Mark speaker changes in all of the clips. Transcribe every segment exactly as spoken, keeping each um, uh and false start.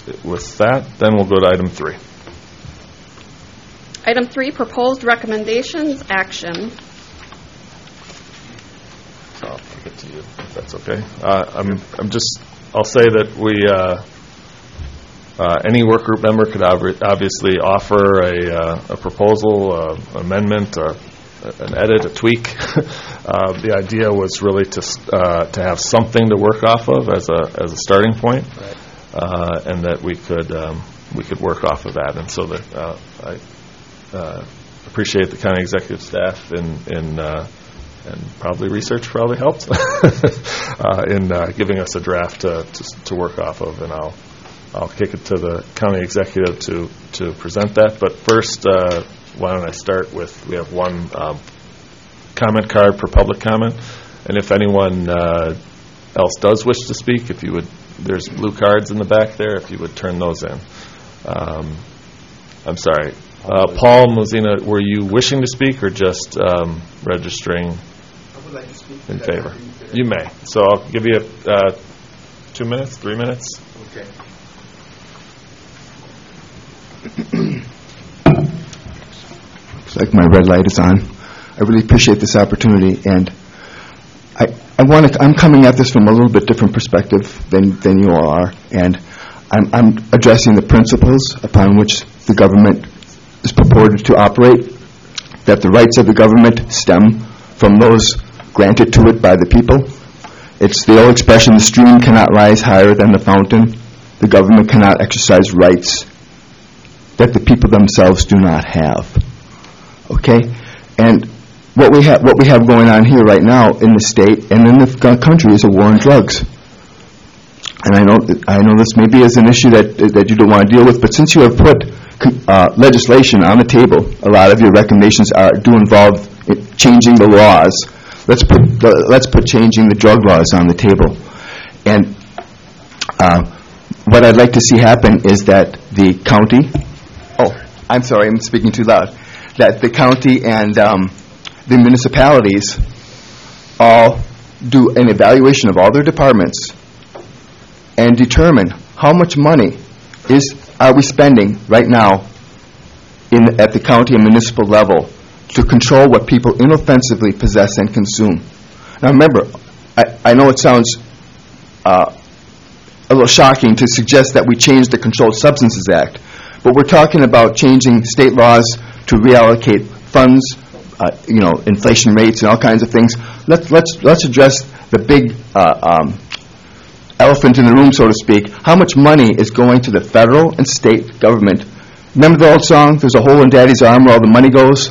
Speaker 1: with that, then we'll go to item three.
Speaker 2: Item three, proposed recommendations, action.
Speaker 1: So I'll kick it to you, if that's okay. Uh, I'm, I'm just, I'll say that we, uh, uh, any work group member could ob- obviously offer a, uh, a proposal, uh, amendment, uh, an edit, a tweak. uh, the idea was really to uh, to have something to work off of as a as a starting point, right. uh, and that we could um, we could work off of that. And so that uh, I uh, appreciate the county executive staff in in uh, and probably research probably helped uh, in uh, giving us a draft to, to to work off of. And I'll I'll kick it to the county executive to to present that. But first. Uh, Why don't I start with, we have one um, comment card for public comment, and if anyone uh, else does wish to speak, if you would, there's blue cards in the back there, if you would turn those in. Um, I'm sorry. Uh, Paul Mozina, were you wishing to speak or just um, registering
Speaker 3: I would like to speak
Speaker 1: in favor? You may. So I'll give you uh, two minutes, three minutes.
Speaker 3: Okay. Looks like my red light is on. I really appreciate this opportunity, and I, I want to. I'm coming at this from a little bit different perspective than than you all are, and I'm, I'm addressing the principles upon which the government is purported to operate. That the rights of the government stem from those granted to it by the people. It's the old expression: the stream cannot rise higher than the fountain. The government cannot exercise rights that the people themselves do not have. Okay, and what we have, what we have going on here right now in the state and in the country is a war on drugs. And I know, I know this maybe is an issue that that you don't want to deal with, but since you have put uh, legislation on the table, a lot of your recommendations are do involve changing the laws. Let's put the, let's put changing the drug laws on the table. And uh, what I'd like to see happen is that the county. Oh, I'm sorry, I'm speaking too loud. That the county and um, the municipalities all do an evaluation of all their departments and determine how much money is are we spending right now in at the county and municipal level to control what people inoffensively possess and consume. Now remember, I, I know it sounds uh, a little shocking to suggest that we change the Controlled Substances Act, but we're talking about changing state laws to reallocate funds, uh, you know, inflation rates and all kinds of things. Let's let's let's address the big uh, um, elephant in the room, so to speak. How much money is going to the federal and state government? Remember the old song, "There's a hole in Daddy's arm where all the money goes"?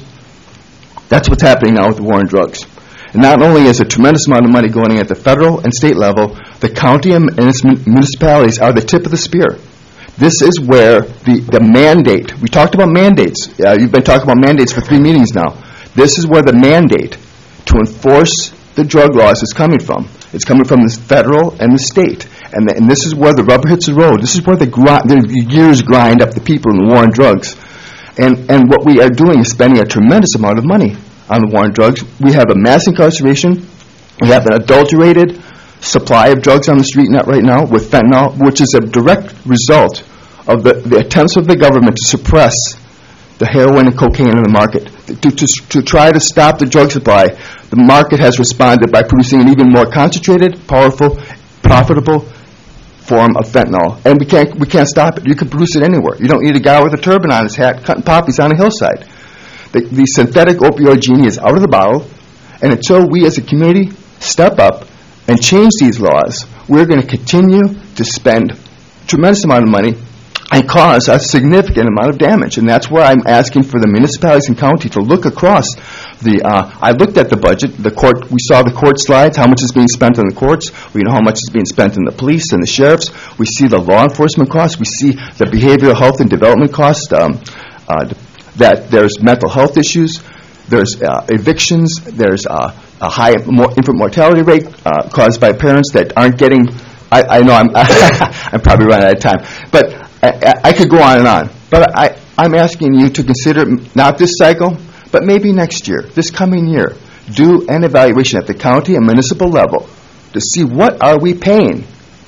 Speaker 3: That's what's happening now with the war on drugs. And not only is a tremendous amount of money going in at the federal and state level, the county and its municipalities are the tip of the spear. This is where the, the mandate, we talked about mandates. Uh, you've been talking about mandates for three meetings now. This is where the mandate to enforce the drug laws is coming from. It's coming from the federal and the state. And, the, and this is where the rubber hits the road. This is where the, gri- the gears grind up the people in the war on drugs. And, and what we are doing is spending a tremendous amount of money on the war on drugs. We have a mass incarceration. We have an adulterated supply of drugs on the street net right now with fentanyl, which is a direct result of the, the attempts of the government to suppress the heroin and cocaine in the market. To, to, to try to stop the drug supply, the market has responded by producing an even more concentrated, powerful, profitable form of fentanyl. And we can't we can't stop it. You can produce it anywhere. You don't need a guy with a turban on his hat cutting poppies on a hillside. The, the synthetic opioid genie is out of the bottle, and until we as a community step up and change these laws, we're going to continue to spend a tremendous amount of money and cause a significant amount of damage. And that's where I'm asking for the municipalities and county to look across the, uh, I looked at the budget, the court, we saw the court slides, how much is being spent on the courts, we know how much is being spent on the police and the sheriffs, we see the law enforcement costs, we see the behavioral health and development costs, um, uh, that there's mental health issues, there's uh, evictions, there's uh, a high more infant mortality rate uh, caused by parents that aren't getting, I, I know I'm I'm probably running out of time, but I, I, I could go on and on. But I, I'm asking you to consider, not this cycle, but maybe next year, this coming year, do an evaluation at the county and municipal level to see what are we paying,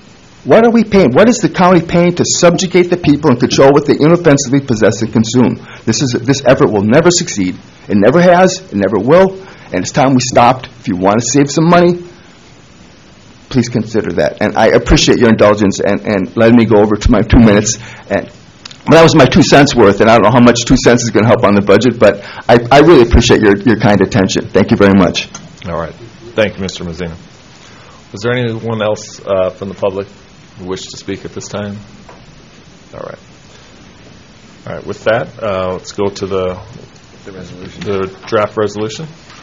Speaker 3: What are we paying? What is the county paying to subjugate the people and control what they inoffensively possess and consume? This is this effort will never succeed. It never has. It never will. And it's time we stopped. If you want to save some money, please consider that. And I appreciate your indulgence and, and letting me go over to my two minutes. And that was my two cents worth, and I don't know how much two cents is going to help on the budget, but I, I really appreciate your, your kind attention. Thank you very much.
Speaker 1: All right. Thank you, Mister Mazzino. Was there anyone else uh, from the public who wished to speak at this time? All right. All right. With that, uh, let's go to the
Speaker 4: The resolution.
Speaker 1: the draft resolution.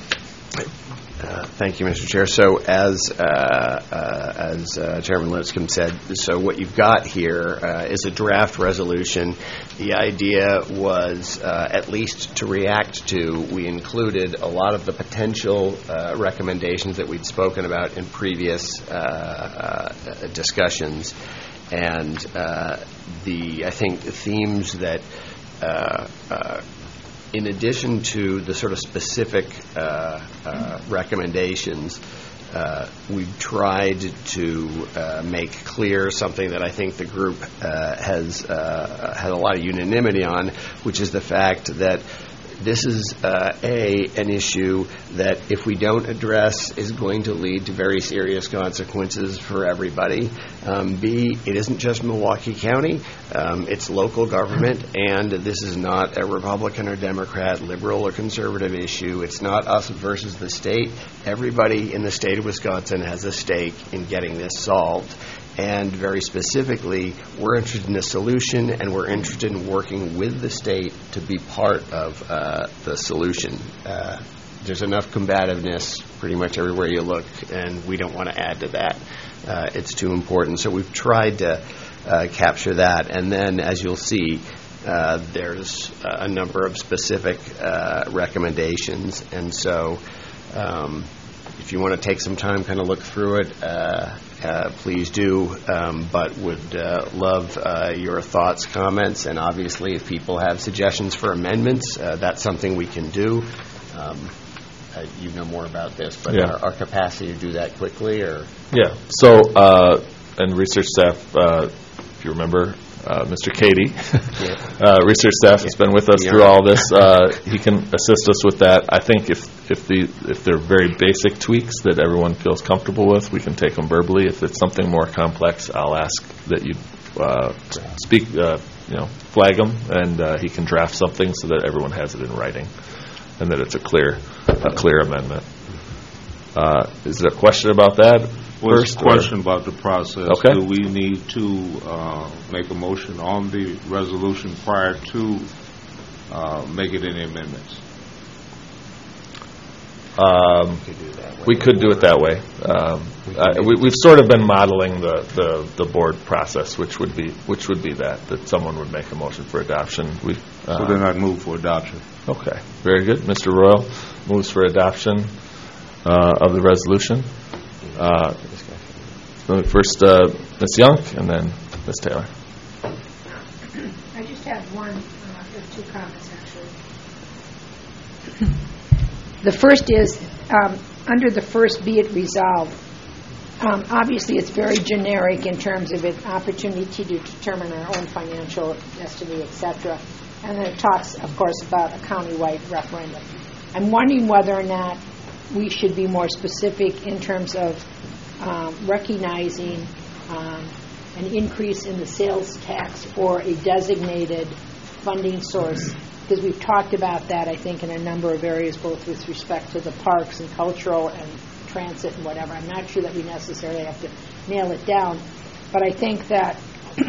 Speaker 4: Uh, Thank you, Mister Chair. So as uh, uh, as uh, Chairman Lipscomb said, so what you've got here uh, is a draft resolution. The idea was, uh, at least to react to, we included a lot of the potential uh, recommendations that we'd spoken about in previous uh, uh, discussions. And uh, the, I think, the themes that uh, uh, in addition to the sort of specific uh, uh, recommendations, uh, we've tried to uh, make clear something that I think the group uh, has uh, had a lot of unanimity on, which is the fact that this is, uh, A, an issue that if we don't address is going to lead to very serious consequences for everybody. Um, B, it isn't just Milwaukee County. Um, it's local government, and this is not a Republican or Democrat, liberal or conservative issue. It's not us versus the state. Everybody in the state of Wisconsin has a stake in getting this solved. And very specifically, we're interested in a solution, and we're interested in working with the state to be part of uh, the solution. Uh, there's enough combativeness pretty much everywhere you look, and we don't want to add to that. Uh, it's too important. So we've tried to uh, capture that. And then, as you'll see, uh, there's a number of specific uh, recommendations. And so um, if you want to take some time, kind of look through it, uh, Uh, please do, um, but would uh, love uh, your thoughts, comments, and obviously if people have suggestions for amendments, uh, that's something we can do. Um, uh, you know more about this, but
Speaker 1: Yeah.
Speaker 4: our, our capacity to do that quickly, or
Speaker 1: Yeah. So, uh, and research staff, uh, if you remember, uh, Mister Cady, uh, research staff has been with us
Speaker 4: Yeah.
Speaker 1: through all this. Uh, he can assist us with that. I think if if the if they're very basic tweaks that everyone feels comfortable with, we can take them verbally. If it's something more complex, I'll ask that you uh, speak, uh, you know, flag them, and uh, he can draft something so that everyone has it in writing, and that it's a clear a clear amendment. Uh, is there a question about that?
Speaker 5: Well,
Speaker 1: First,
Speaker 5: a question about the process.
Speaker 1: Okay.
Speaker 5: Do we need to uh, make a motion on the resolution prior to uh, making any amendments?
Speaker 1: Um,
Speaker 4: we could do that.
Speaker 1: we could do it that way. Um, uh, we, we've sort of been modeling the, the, the board process, which would be which would be that that someone would make a motion for adoption. We uh,
Speaker 5: So then I'd move for adoption.
Speaker 1: okay, very good. Mister Royal moves for adoption uh, of the resolution. Uh, first, uh, Miz Young, and then Miz Taylor.
Speaker 6: I just have one, uh, or two comments, actually. The first is, um, under the first, be it resolved, um, obviously it's very generic in terms of an opportunity to determine our own financial destiny, et cetera. And then it talks, of course, about a countywide referendum. I'm wondering whether or not we should be more specific in terms of um, recognizing um, an increase in the sales tax or a designated funding source, because we've talked about that, I think, in a number of areas, both with respect to the parks and cultural and transit and whatever. I'm not sure that we necessarily have to nail it down, but I think that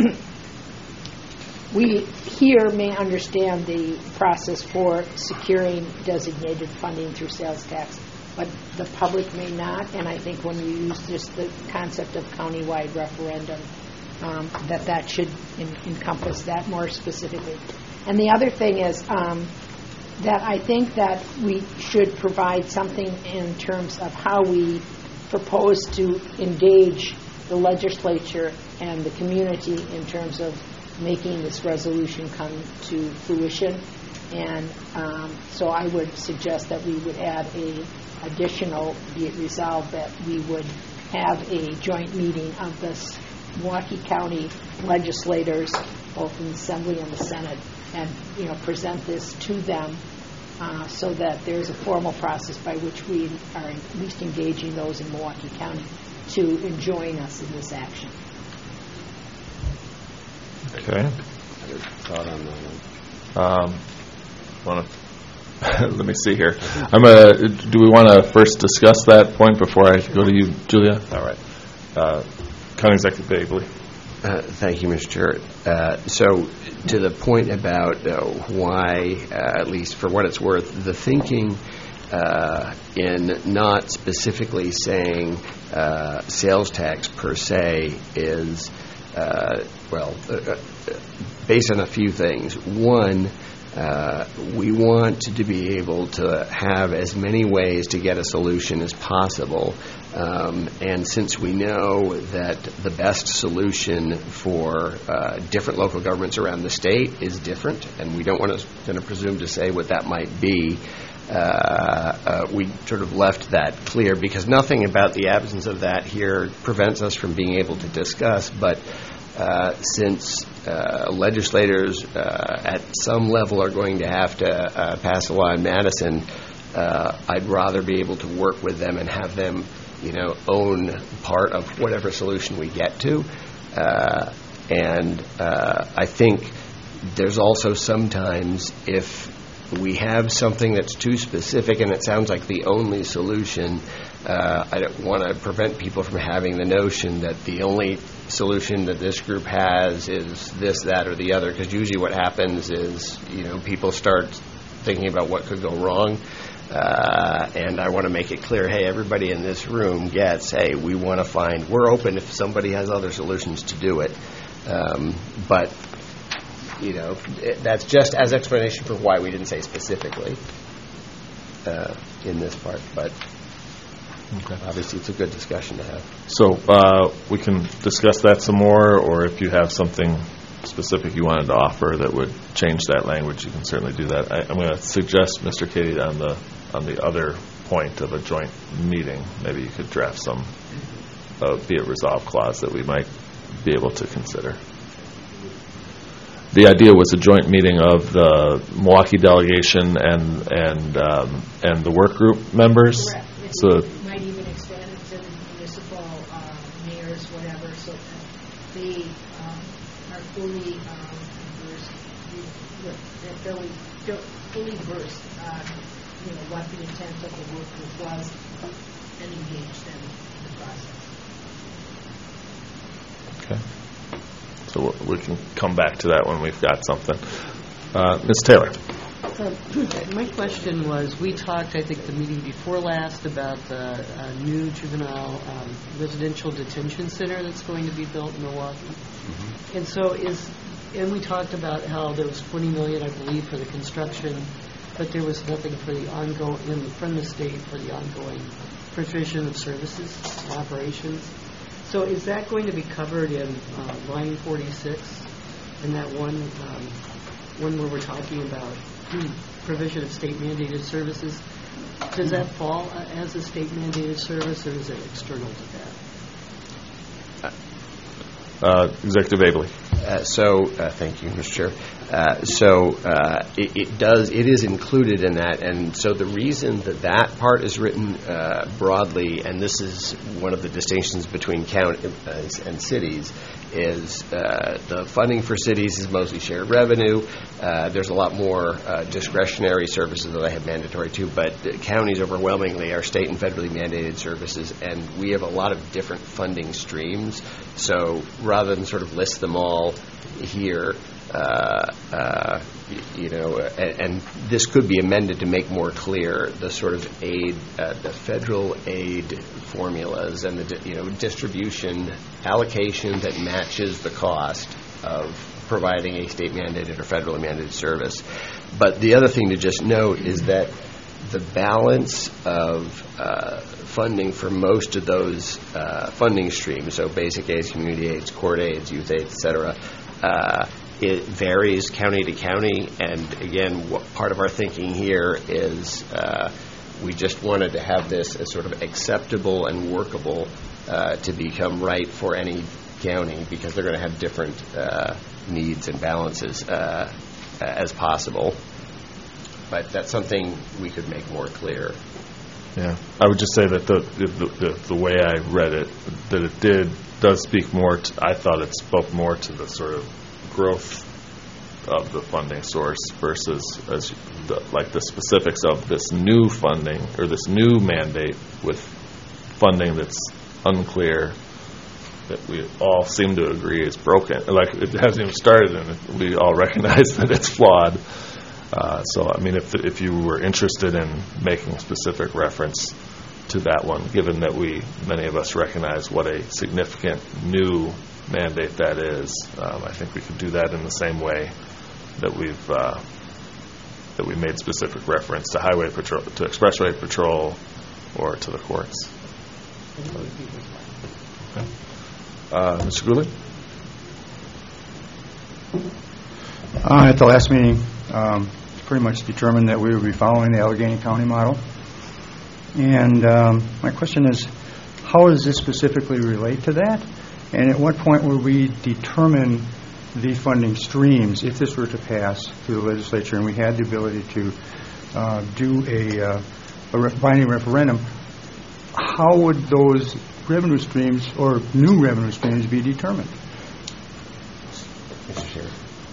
Speaker 6: we here may understand the process for securing designated funding through sales tax, but the public may not, and I think when you use just the concept of countywide referendum, um, that that should in, encompass that more specifically. And the other thing is um, that I think that we should provide something in terms of how we propose to engage the legislature and the community in terms of making this resolution come to fruition. And um, so I would suggest that we would add a additional, be it resolved, that we would have a joint meeting of this Milwaukee County legislators, both in the Assembly and the Senate, and, you know, present this to them uh, so that there's a formal process by which we are at least engaging those in Milwaukee County to join us in this action.
Speaker 1: Okay.
Speaker 4: Thought on that one.
Speaker 1: Um, wanna, let me see here. I'm a, do we want to first discuss that point before I go to you, Julia?
Speaker 4: All right.
Speaker 1: Uh, County Executive Bagley.
Speaker 4: Uh, thank you, Mister Chair. Uh, so, to the point about uh, why, uh, at least for what it's worth, the thinking uh, in not specifically saying uh, sales tax per se is, uh, well, uh, based on a few things. One, Uh, we want to be able to have as many ways to get a solution as possible. Um, and since we know that the best solution for uh, different local governments around the state is different, and we don't want to kind of presume to say what that might be, uh, uh, we sort of left that clear because nothing about the absence of that here prevents us from being able to discuss. But uh, since Uh, legislators uh, at some level are going to have to uh, pass a law in Madison, uh, I'd rather be able to work with them and have them, you know, own part of whatever solution we get to. Uh, and uh, I think there's also sometimes if we have something that's too specific and it sounds like the only solution, uh, I don't want to prevent people from having the notion that the only solution that this group has is this, that, or the other, because usually what happens is, you know, people start thinking about what could go wrong, uh, and I want to make it clear, hey, everybody in this room gets, hey, we want to find, we're open if somebody has other solutions to do it, um, but, you know, it, that's just as explanation for why we didn't say specifically uh, in this part, but
Speaker 1: Okay.
Speaker 4: obviously it's a good discussion to have.
Speaker 1: So uh, we can discuss that some more, or if you have something specific you wanted to offer that would change that language, you can certainly do that. I, I'm going to suggest, Mister Cady, on the on the other point of a joint meeting, maybe you could draft some uh, be it resolved clause that we might be able to consider. The idea was a joint meeting of the Milwaukee delegation and and um, and the work group members.
Speaker 6: Correct.
Speaker 1: So.
Speaker 6: Might even extend it to the municipal uh, mayors, whatever, so that they um, are fully um, versed, with- they're fully, they're fully versed on, you know, what the intent of the work group was, and engage them in the process.
Speaker 1: Okay. So we we can come back to that when we've got something. Uh, Miz Taylor.
Speaker 7: Uh, My question was, we talked, I think, the meeting before last about the uh, new juvenile um, residential detention center that's going to be built in Milwaukee. Mm-hmm. And so is, and we talked about how there was twenty million dollars, I believe, for the construction, but there was nothing for the ongoing, in- from the state for the ongoing provision of services, operations. So is that going to be covered in uh, line forty-six, in that one, um, one where we're talking about provision of state mandated services? Does that fall uh, as a state mandated service, or is it external to that?
Speaker 1: Uh, Executive Bagley.
Speaker 4: Uh, so, uh, thank you, Mister Chair. Uh, so, uh, it, it does, it is included in that, and so the reason that that part is written uh, broadly, and this is one of the distinctions between counties and cities, is uh, the funding for cities is mostly shared revenue. Uh, there's a lot more uh, discretionary services that I have mandatory too, but counties overwhelmingly are state and federally mandated services, and we have a lot of different funding streams. So rather than sort of list them all here, uh, uh, you know, and, and this could be amended to make more clear the sort of aid, uh, the federal aid formulas and the di- you know distribution allocation that matches the cost of providing a state mandated or federally mandated service. But the other thing to just note is that the balance of uh, funding for most of those uh, funding streams, so basic aids, community aids, court aids, youth aids, et cetera, uh, it varies county to county. And again, what part of our thinking here is uh, we just wanted to have this as sort of acceptable and workable uh, to become right for any county because they're going to have different uh, needs and balances uh, as possible. But that's something we could make more clear.
Speaker 1: Yeah, I would just say that the the, the the way I read it, that it did does speak more to, I thought it spoke more to the sort of growth of the funding source versus as the, like the specifics of this new funding or this new mandate with funding that's unclear, that we all seem to agree is broken. Like, it hasn't even started, and we all recognize that it's flawed. Uh, so, I mean, if if you were interested in making specific reference to that one, given that we, many of us recognize what a significant new mandate that is, um, I think we could do that in the same way that we've uh, that we made specific reference to highway patrol, to expressway patrol, or to the courts. Okay. Uh, Mister Gooley?
Speaker 8: Uh, at the last meeting, um, pretty much determined that we would be following the Allegheny County model. And um, my question is, how does this specifically relate to that? And at what point will we determine the funding streams if this were to pass through the legislature and we had the ability to uh, do a, uh, a re- binding referendum? How would those revenue streams or new revenue streams be determined?
Speaker 4: Mister Chair.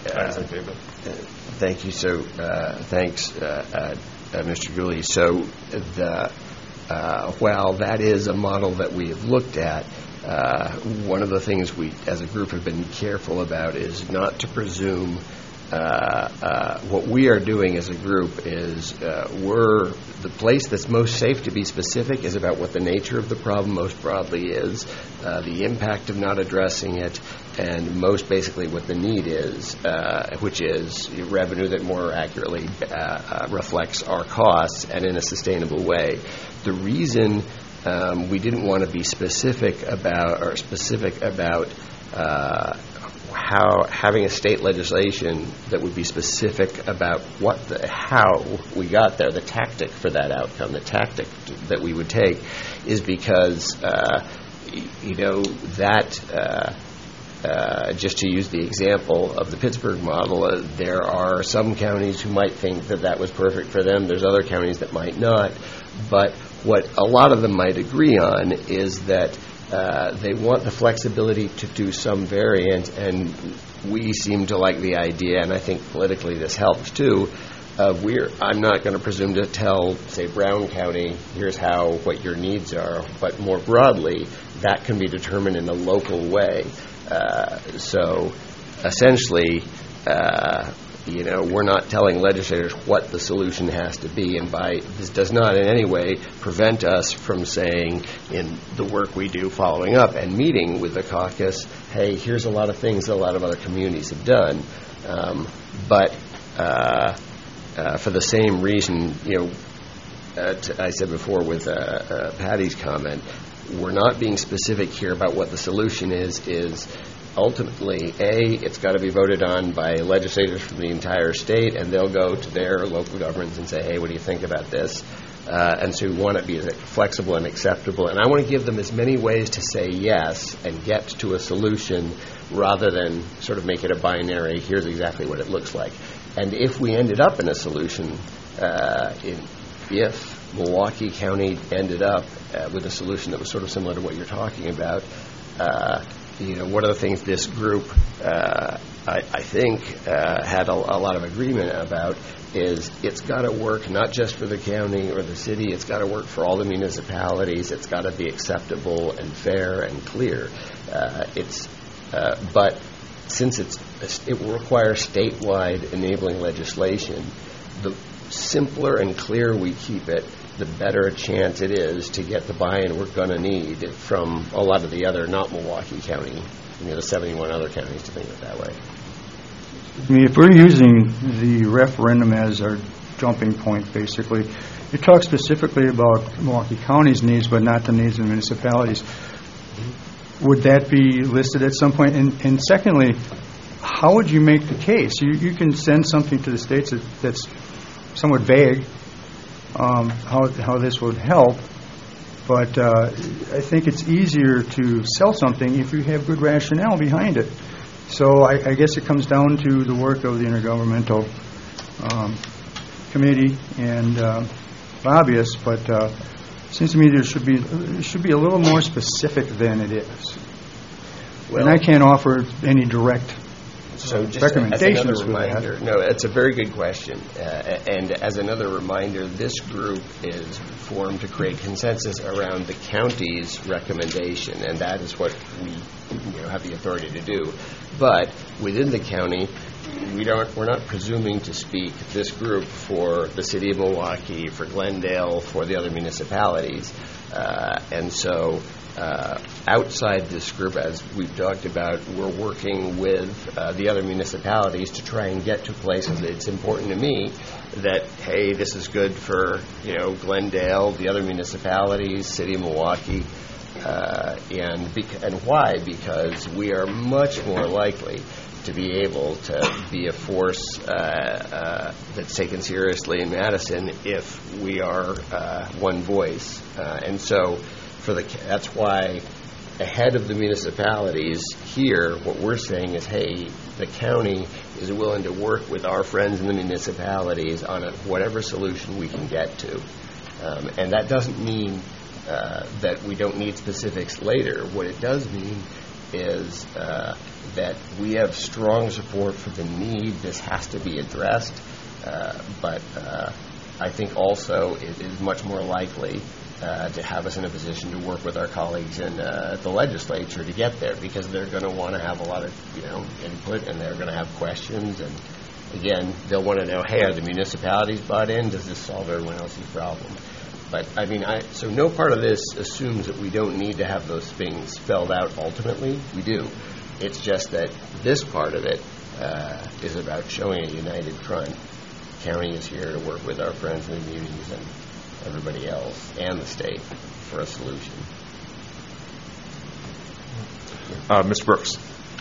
Speaker 4: Uh, thank you. So, uh, thanks, uh, uh, Mister Gooley. So, the uh, while that is a model that we have looked at, uh, one of the things we, as a group, have been careful about is not to presume. Uh, uh, what we are doing as a group is uh, we're the place that's most safe to be specific is about what the nature of the problem most broadly is, uh, the impact of not addressing it, and most basically what the need is, uh, which is revenue that more accurately uh, uh, reflects our costs and in a sustainable way. The reason um, we didn't want to be specific about or specific about uh, how having a state legislation that would be specific about what the, how we got there, the tactic for that outcome, the tactic that we would take, is because uh, you know that uh, uh, just to use the example of the Pittsburgh model, uh, there are some counties who might think that that was perfect for them. There's other counties that might not, but what a lot of them might agree on is that Uh, they want the flexibility to do some variant, and we seem to like the idea, and I think politically this helps too. Uh, we're I'm not going to presume to tell, say, Brown County, here's how what your needs are, but more broadly, that can be determined in a local way. Uh, so, essentially, uh, you know, we're not telling legislators what the solution has to be, and by this does not in any way prevent us from saying in the work we do following up and meeting with the caucus, hey, here's a lot of things that a lot of other communities have done. Um, but uh, uh, for the same reason, you know, uh, t- I said before with uh, uh, Patty's comment, we're not being specific here about what the solution is, is ultimately, A, it's got to be voted on by legislators from the entire state, and they'll go to their local governments and say, hey, what do you think about this? Uh, and so we want to be as flexible and acceptable. And I want to give them as many ways to say yes and get to a solution rather than sort of make it a binary, here's exactly what it looks like. And if we ended up in a solution, uh, in, if Milwaukee County ended up uh, with a solution that was sort of similar to what you're talking about, uh, you know, one of the things this group, uh, I, I think, uh, had a, a lot of agreement about is it's got to work not just for the county or the city, it's got to work for all the municipalities, it's got to be acceptable and fair and clear. Uh, it's, uh, but since it's, it will require statewide enabling legislation, the simpler and clearer we keep it, the better a chance it is to get the buy-in we're going to need from a lot of the other, not Milwaukee County, you know, the seventy-one other counties, to think of it that way.
Speaker 8: I mean, if we're using the referendum as our jumping point, basically, you talk specifically about Milwaukee County's needs, but not the needs of municipalities. Would that be listed at some point? And, and secondly, how would you make the case? You, you can send something to the states that, that's somewhat vague, um, how how this would help, but uh, I think it's easier to sell something if you have good rationale behind it. So I, I guess it comes down to the work of the intergovernmental um, committee and uh, lobbyists, but uh, it seems to me there should be it should be a little more specific than it is.
Speaker 4: Well,
Speaker 8: and I can't offer any direct
Speaker 4: So just
Speaker 8: recommendations
Speaker 4: as
Speaker 8: for
Speaker 4: another
Speaker 8: that.
Speaker 4: reminder, no, it's a very good question. Uh, and as another reminder, this group is formed to create consensus around the county's recommendation, and that is what we you know, have the authority to do. But within the county, we don't, we're not presuming to speak, this group, for the city of Milwaukee, for Glendale, for the other municipalities. Uh, and so Uh, outside this group, as we've talked about, we're working with uh, the other municipalities to try and get to places. It's important to me that, hey, this is good for, you know, Glendale, the other municipalities, city of Milwaukee, uh, and bec- and why? Because we are much more likely to be able to be a force uh, uh, that's taken seriously in Madison if we are uh, one voice. Uh, and so For the, that's why ahead of the municipalities here, what we're saying is, hey, the county is willing to work with our friends in the municipalities on a, whatever solution we can get to. Um, and that doesn't mean uh, that we don't need specifics later. What it does mean is uh, that we have strong support for the need. This has to be addressed. Uh, but uh, I think also it is much more likely Uh, to have us in a position to work with our colleagues in uh, the legislature to get there, because they're going to want to have a lot of, you know, input, and they're going to have questions. And again, they'll want to know, hey, are the municipalities bought in? Does this solve everyone else's problem? But I mean, I so no part of this assumes that we don't need to have those things spelled out ultimately. We do. It's just that this part of it uh, is about showing a united front. County is here to work with our friends in the communities and everybody else and the state for a solution.
Speaker 1: Uh, Mister Brooks.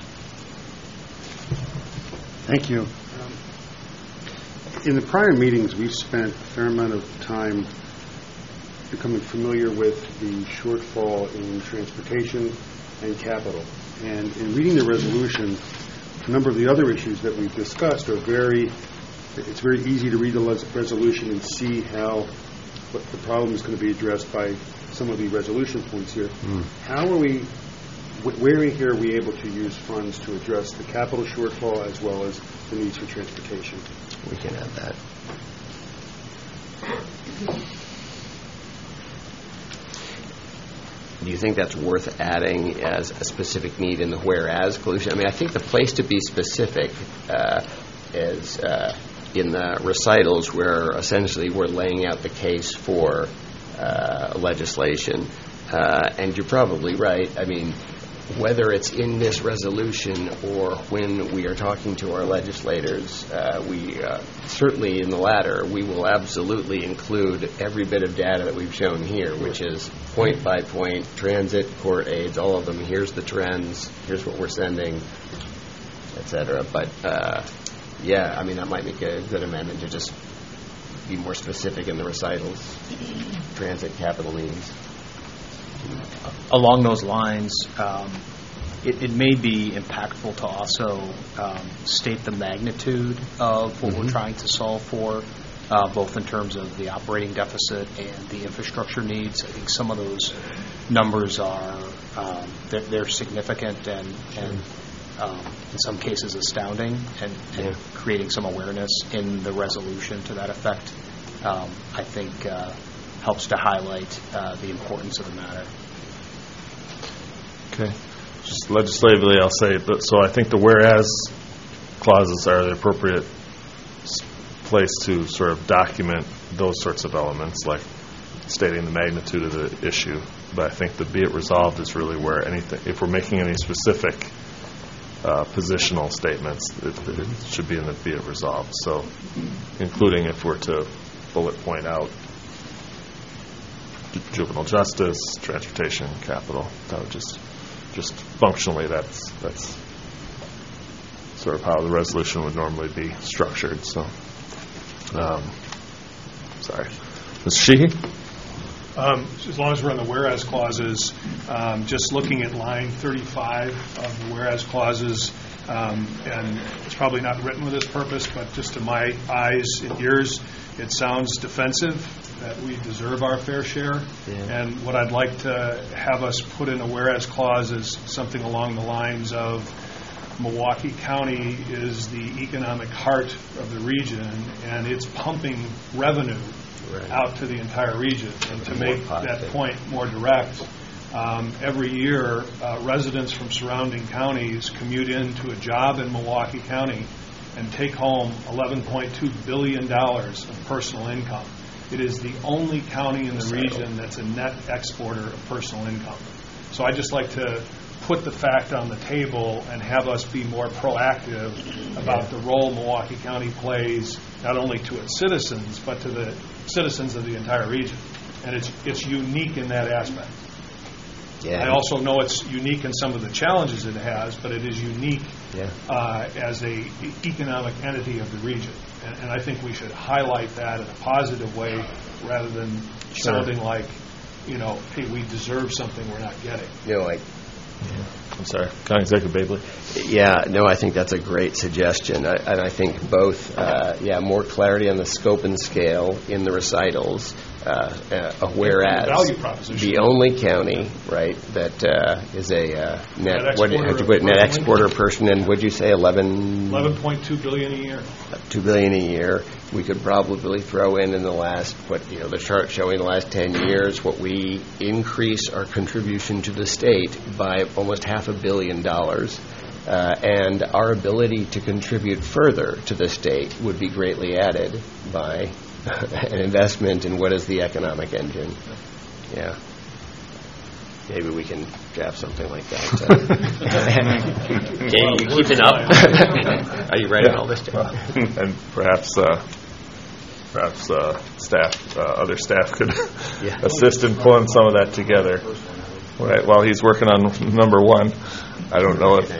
Speaker 9: Thank you. Um, in the prior meetings, we've spent a fair amount of time becoming familiar with the shortfall in transportation and capital. And in reading the resolution, a number of the other issues that we've discussed are very, it's very easy to read the resolution and see how what the problem is going to be addressed by some of the resolution points here. Mm. How are we, wh- where here are we able to use funds to address the capital shortfall as well as the needs for transportation?
Speaker 4: We can add that. Do you think that's worth adding as a specific need in the whereas conclusion? I mean, I think the place to be specific uh, is uh, in the recitals, where essentially we're laying out the case for uh, legislation. Uh, and you're probably right. I mean, whether it's in this resolution or when we are talking to our legislators, uh, we uh, certainly in the latter, we will absolutely include every bit of data that we've shown here, which is point by point, transit, court aids, all of them. Here's the trends. Here's what we're sending, et cetera. But uh, yeah, I mean, that might make a good amendment to just be more specific in the recitals. Transit, capital needs.
Speaker 10: Along those lines, um, it, it may be impactful to also um, state the magnitude of what
Speaker 4: Mm-hmm.
Speaker 10: we're trying to solve for, uh, both in terms of the operating deficit and the infrastructure needs. I think some of those numbers are um, they're, they're significant and, and um, in some cases astounding, and, and
Speaker 4: Yeah.
Speaker 10: creating some awareness in the resolution to that effect, um, I think uh, helps to highlight uh, the importance of the matter.
Speaker 1: Okay. Just legislatively, I'll say, but so I think the whereas clauses are the appropriate s- place to sort of document those sorts of elements, like stating the magnitude of the issue. But I think the be it resolved is really where anything, if we're making any specific uh, positional statements, it, it should be in the be it resolved. So, including if we're to bullet point out juvenile justice, transportation, capital, that would just. Just functionally, that's that's sort of how the resolution would normally be structured. So, um, sorry, Miz Sheehy.
Speaker 11: Um, As long as we're in the whereas clauses, um, just looking at line thirty-five of the whereas clauses, um, and it's probably not written with this purpose, but just to my eyes and ears, it sounds defensive, that we deserve our fair share. Yeah. And what I'd like to have us put in a whereas clause is something along the lines of Milwaukee County is the economic heart of the region, and it's pumping revenue right. out to the entire region. And to make that point more direct, um, every year uh, residents from surrounding counties commute into a job in Milwaukee County and take home eleven point two billion dollars of personal income. It is the only county in the region that's a net exporter of personal income. So I'd just like to put the fact on the table and have us be more proactive about the role Milwaukee County plays, not only to its citizens, but to the citizens of the entire region. And it's it's unique in that aspect. Yeah. I also know it's unique in some of the challenges it has, but it is unique yeah. uh, as a economic entity of the region. And, and I think we should highlight that in a positive way rather than sure. sounding like, you know, hey, we deserve something we're not getting.
Speaker 4: You know, like,
Speaker 1: yeah. I'm sorry, County Executive Babley.
Speaker 4: Yeah, no, I think that's a great suggestion. I, and I think both, uh, yeah, more clarity on the scope and scale in the recitals, uh, uh, whereas
Speaker 11: value proposition.
Speaker 4: The only county, right, that uh, is a uh, net, net what did you put, net exporter person, and would you say eleven?
Speaker 11: eleven point two billion a year.
Speaker 4: Two billion a year. We could probably throw in in the last, what you know, the chart showing the last ten years, what we increase our contribution to the state by almost half a billion dollars. Uh, and our ability to contribute further to the state would be greatly added by an investment in what is the economic engine. Yeah. Maybe we can draft something like that. Uh, Jamie, you keeping up? Are you writing yeah. all this down?
Speaker 1: And perhaps, uh, perhaps uh, staff, uh, other staff could yeah. assist in pulling some of that together. Right, while he's working on number one, I don't know if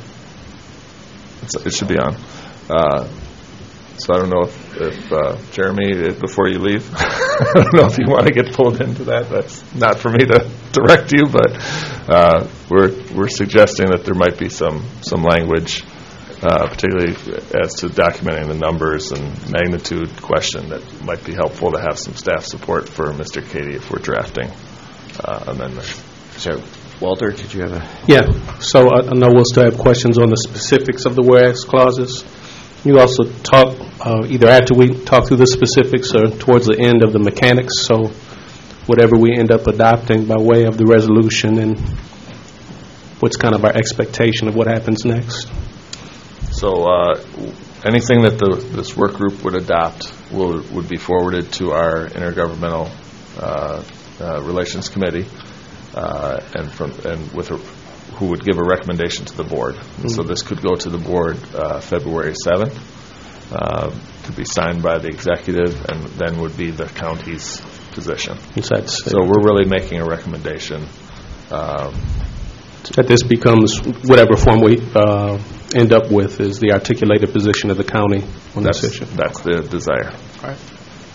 Speaker 1: it's, it should be on. Uh, so I don't know if, if uh, Jeremy, before you leave, I don't know if you want to get pulled into that. That's not for me to direct you, but uh, we're we're suggesting that there might be some some language, uh, particularly as to documenting the numbers and magnitude question, that might be helpful to have some staff support for Mister Cady if we're drafting uh, amendments.
Speaker 4: So, Walter, did you have a...
Speaker 12: Yeah, so I, I know we'll still have questions on the specifics of the whereas clauses. You also talk, uh, either after we talk through the specifics or towards the end of the mechanics, so whatever we end up adopting by way of the resolution, and what's kind of our expectation of what happens next.
Speaker 1: So uh, anything that the, this work group would adopt will, would be forwarded to our Intergovernmental uh, uh, Relations Committee. Uh, and from and with a, who would give a recommendation to the board. Mm-hmm. So this could go to the board uh, February seventh, uh, to be signed by the executive, and then would be the county's position. So we're really making a recommendation. Um,
Speaker 12: that this becomes whatever form we uh, end up with is the articulated position of the county on this issue.
Speaker 1: That's the desire.
Speaker 13: All right.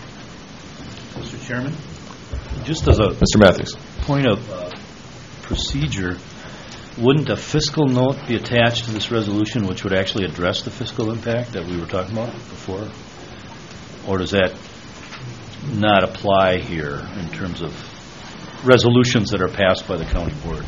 Speaker 13: Mister Chairman, just as a
Speaker 1: Mister Matthews.
Speaker 13: point of uh, procedure, wouldn't a fiscal note be attached to this resolution which would actually address the fiscal impact that we were talking about before? Or does that not apply here in terms of resolutions that are passed by the county board?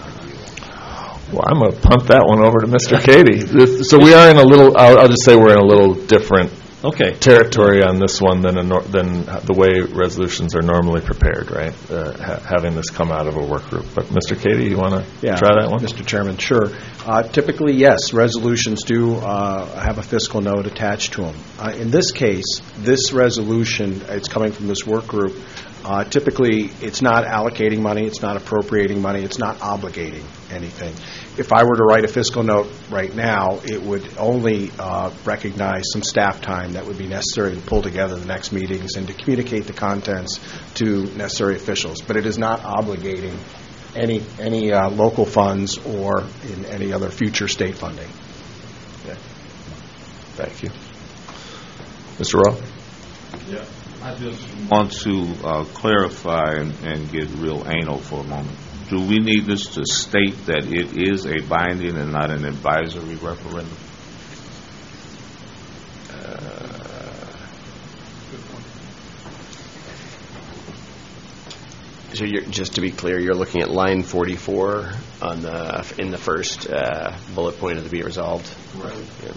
Speaker 1: Well, I'm going to punt that one over to Mister Cady. So we are in a little, I'll, I'll just say we're in a little different
Speaker 13: okay.
Speaker 1: territory on this one than a nor- than the way resolutions are normally prepared, right? Uh, ha- having this come out of a work group. But Mister Cady, you want to
Speaker 14: yeah,
Speaker 1: try that one?
Speaker 14: Mister Chairman, sure. Uh, typically, yes, resolutions do uh, have a fiscal note attached to them. Uh, in this case, this resolution, it's coming from this work group. Uh, typically, it's not allocating money, it's not appropriating money, it's not obligating anything. If I were to write a fiscal note right now, it would only uh, recognize some staff time that would be necessary to pull together the next meetings and to communicate the contents to necessary officials. But it is not obligating any any uh, local funds or in any other future state funding.
Speaker 1: Okay. Thank you. Mister Rowe?
Speaker 5: Yeah. I just want to uh, clarify and, and get real anal for a moment. Do we need this to state that it is a binding and not an advisory referendum?
Speaker 4: So you're, just to be clear, you're looking at line forty-four on the in the first uh, bullet point of the be resolved.
Speaker 5: Right.
Speaker 4: Yeah.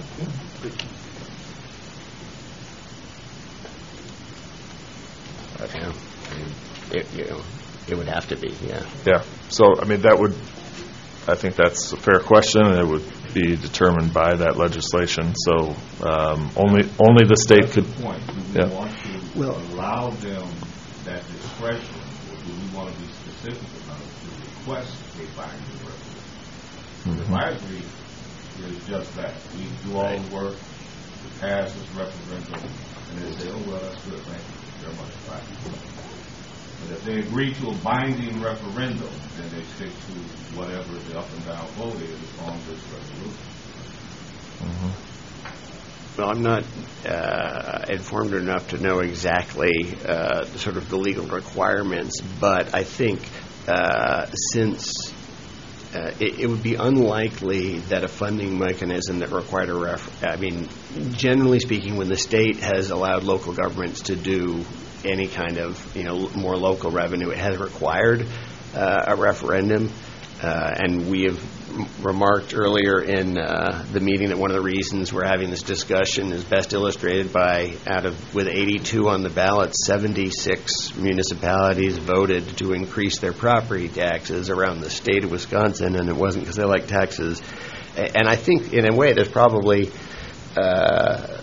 Speaker 4: Yeah. It, you know, it would have to be, yeah.
Speaker 1: Yeah. So, I mean, that would, I think that's a fair question, and it would be determined by that legislation. So, um, only only the state
Speaker 5: That's
Speaker 1: could.
Speaker 5: the point. Do we
Speaker 1: Yeah.
Speaker 5: want to
Speaker 3: Well-
Speaker 5: allow them that discretion, or do we want to be specific enough to request a binding referendum?
Speaker 1: Mhm.
Speaker 5: Advisory is just that. We do all the work to pass this referendum, and they say, oh, well, that's good, thank you very much. Bye. But if they agree to a binding referendum, then they stick to whatever the up and down vote is on this resolution.
Speaker 1: Mm-hmm.
Speaker 4: Well, I'm not uh, informed enough to know exactly uh, sort of the legal requirements, but I think uh, since uh, it, it would be unlikely that a funding mechanism that required a ref, I mean, generally speaking, when the state has allowed local governments to do any kind of, you know, more local revenue, it has required uh, a referendum. Uh, and we have remarked earlier in uh, the meeting that one of the reasons we're having this discussion is best illustrated by, out of with eighty-two on the ballot, seventy-six municipalities voted to increase their property taxes around the state of Wisconsin, and it wasn't because they like taxes. And I think, in a way, there's probably uh,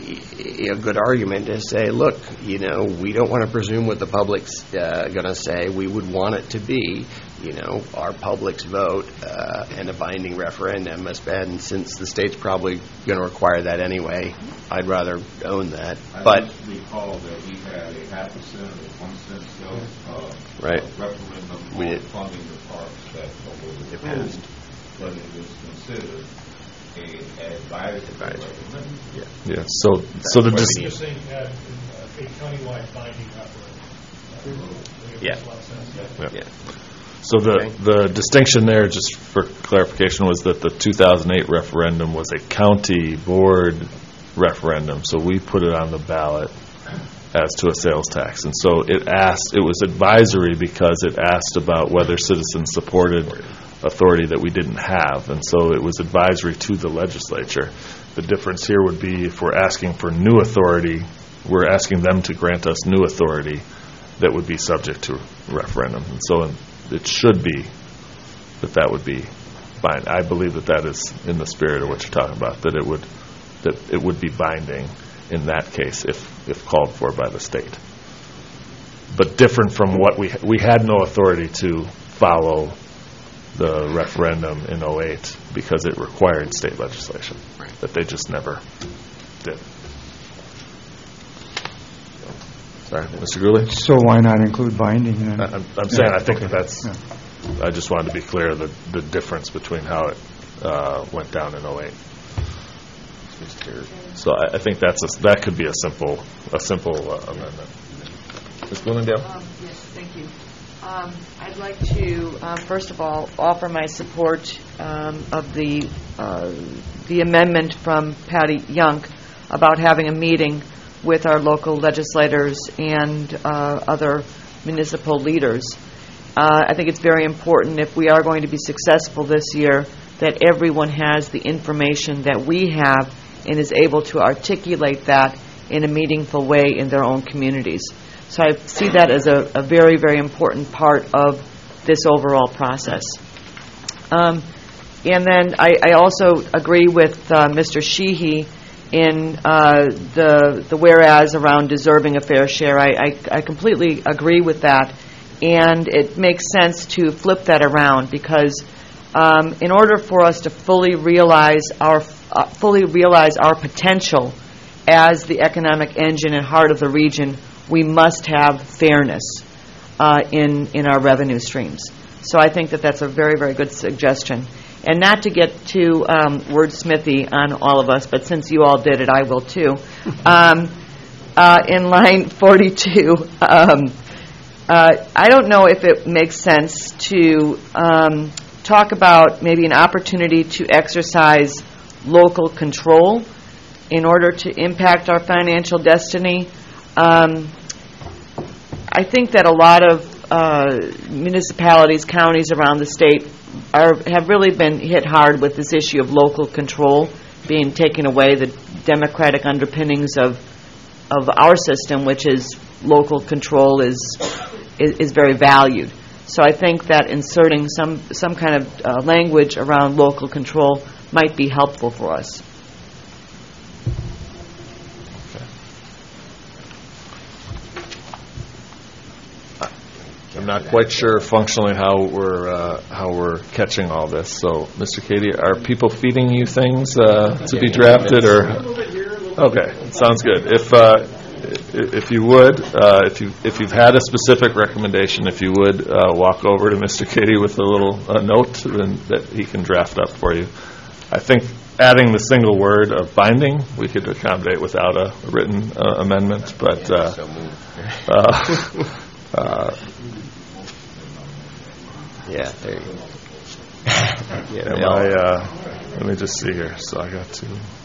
Speaker 4: a good argument to say, look, you know, we don't want to presume what the public's uh, going to say. We would want it to be, you know, our public's vote uh, and a binding referendum has been, since the state's probably going to require that anyway, I'd rather own that.
Speaker 5: I
Speaker 4: But
Speaker 5: just recall that we had a half a cent or one cent still uh,
Speaker 4: Right.
Speaker 5: referendum
Speaker 4: We
Speaker 5: on
Speaker 4: did.
Speaker 5: funding the parks that was
Speaker 4: It passed.
Speaker 5: approved, but it was considered a advisory referendum.
Speaker 4: Yeah.
Speaker 1: Yeah. So, so the
Speaker 4: what
Speaker 1: dis-
Speaker 4: we need.
Speaker 11: Just saying that a countywide binding referendum.
Speaker 4: Yeah.
Speaker 1: Yeah.
Speaker 4: Yeah.
Speaker 1: So the,
Speaker 4: Okay.
Speaker 1: the distinction there, just for clarification, was that the two thousand eight referendum was a county board referendum, so we put it on the ballot as to a sales tax. And so it asked, it was advisory because it asked about whether citizens supported authority that we didn't have, and so it was advisory to the legislature. The difference here would be if we're asking for new authority, we're asking them to grant us new authority that would be subject to referendum. And so it should be that that would be bind. I believe that that is in the spirit of what you're talking about, that it would that it would be binding in that case if if called for by the state. But different from what we we had no authority to follow the referendum in oh eight because it required state legislation that they just never did. Sorry, Mister Gooley?
Speaker 8: So why not include binding then?
Speaker 1: I'm, I'm saying,
Speaker 8: Yeah,
Speaker 1: I think
Speaker 8: okay.
Speaker 1: that that's,
Speaker 8: Yeah.
Speaker 1: I just wanted to be clear the, the difference between how it uh, went down in oh eight. So I, I think that's a, that could be a simple a simple uh, amendment. Miz Bloomingdale?
Speaker 15: Um, yes, thank you. Um, I'd like to, uh, first of all, offer my support um, of the uh, the amendment from Patty Young about having a meeting with our local legislators and uh, other municipal leaders. Uh, I think it's very important, if we are going to be successful this year, that everyone has the information that we have and is able to articulate that in a meaningful way in their own communities. So I see that as a, a very, very important part of this overall process. Um, and then I, I also agree with uh, Mister Sheehy in uh, the the whereas around deserving a fair share. I, I, I completely agree with that, and it makes sense to flip that around because um, in order for us to fully realize our uh, fully realize our potential as the economic engine and heart of the region, we must have fairness uh, in in our revenue streams. So I think that that's a very, very good suggestion. And not to get too um, wordsmithy on all of us, but since you all did it, I will too. Um, uh, in line forty-two, um, uh, I don't know if it makes sense to um, talk about maybe an opportunity to exercise local control in order to impact our financial destiny. Um, I think that a lot of uh, municipalities, counties around the state are have really been hit hard with this issue of local control being taken away, the democratic underpinnings of of our system, which is local control, is is, is very valued. So I think that inserting some some kind of uh, language around local control might be helpful for us.
Speaker 1: I'm not quite sure functionally how we're uh, how we're catching all this. So, Mister Cady, are people feeding you things uh, to be drafted, or? Okay, sounds good. If uh, if you would, uh, if you if you've had a specific recommendation, if you would uh, walk over to Mister Cady with a little uh, note and that he can draft up for you. I think adding the single word of binding we could accommodate without a written uh, amendment, but. Uh, uh, uh,
Speaker 4: Yeah, there you go.
Speaker 1: yeah, am I, uh, let me just see here. So I got to.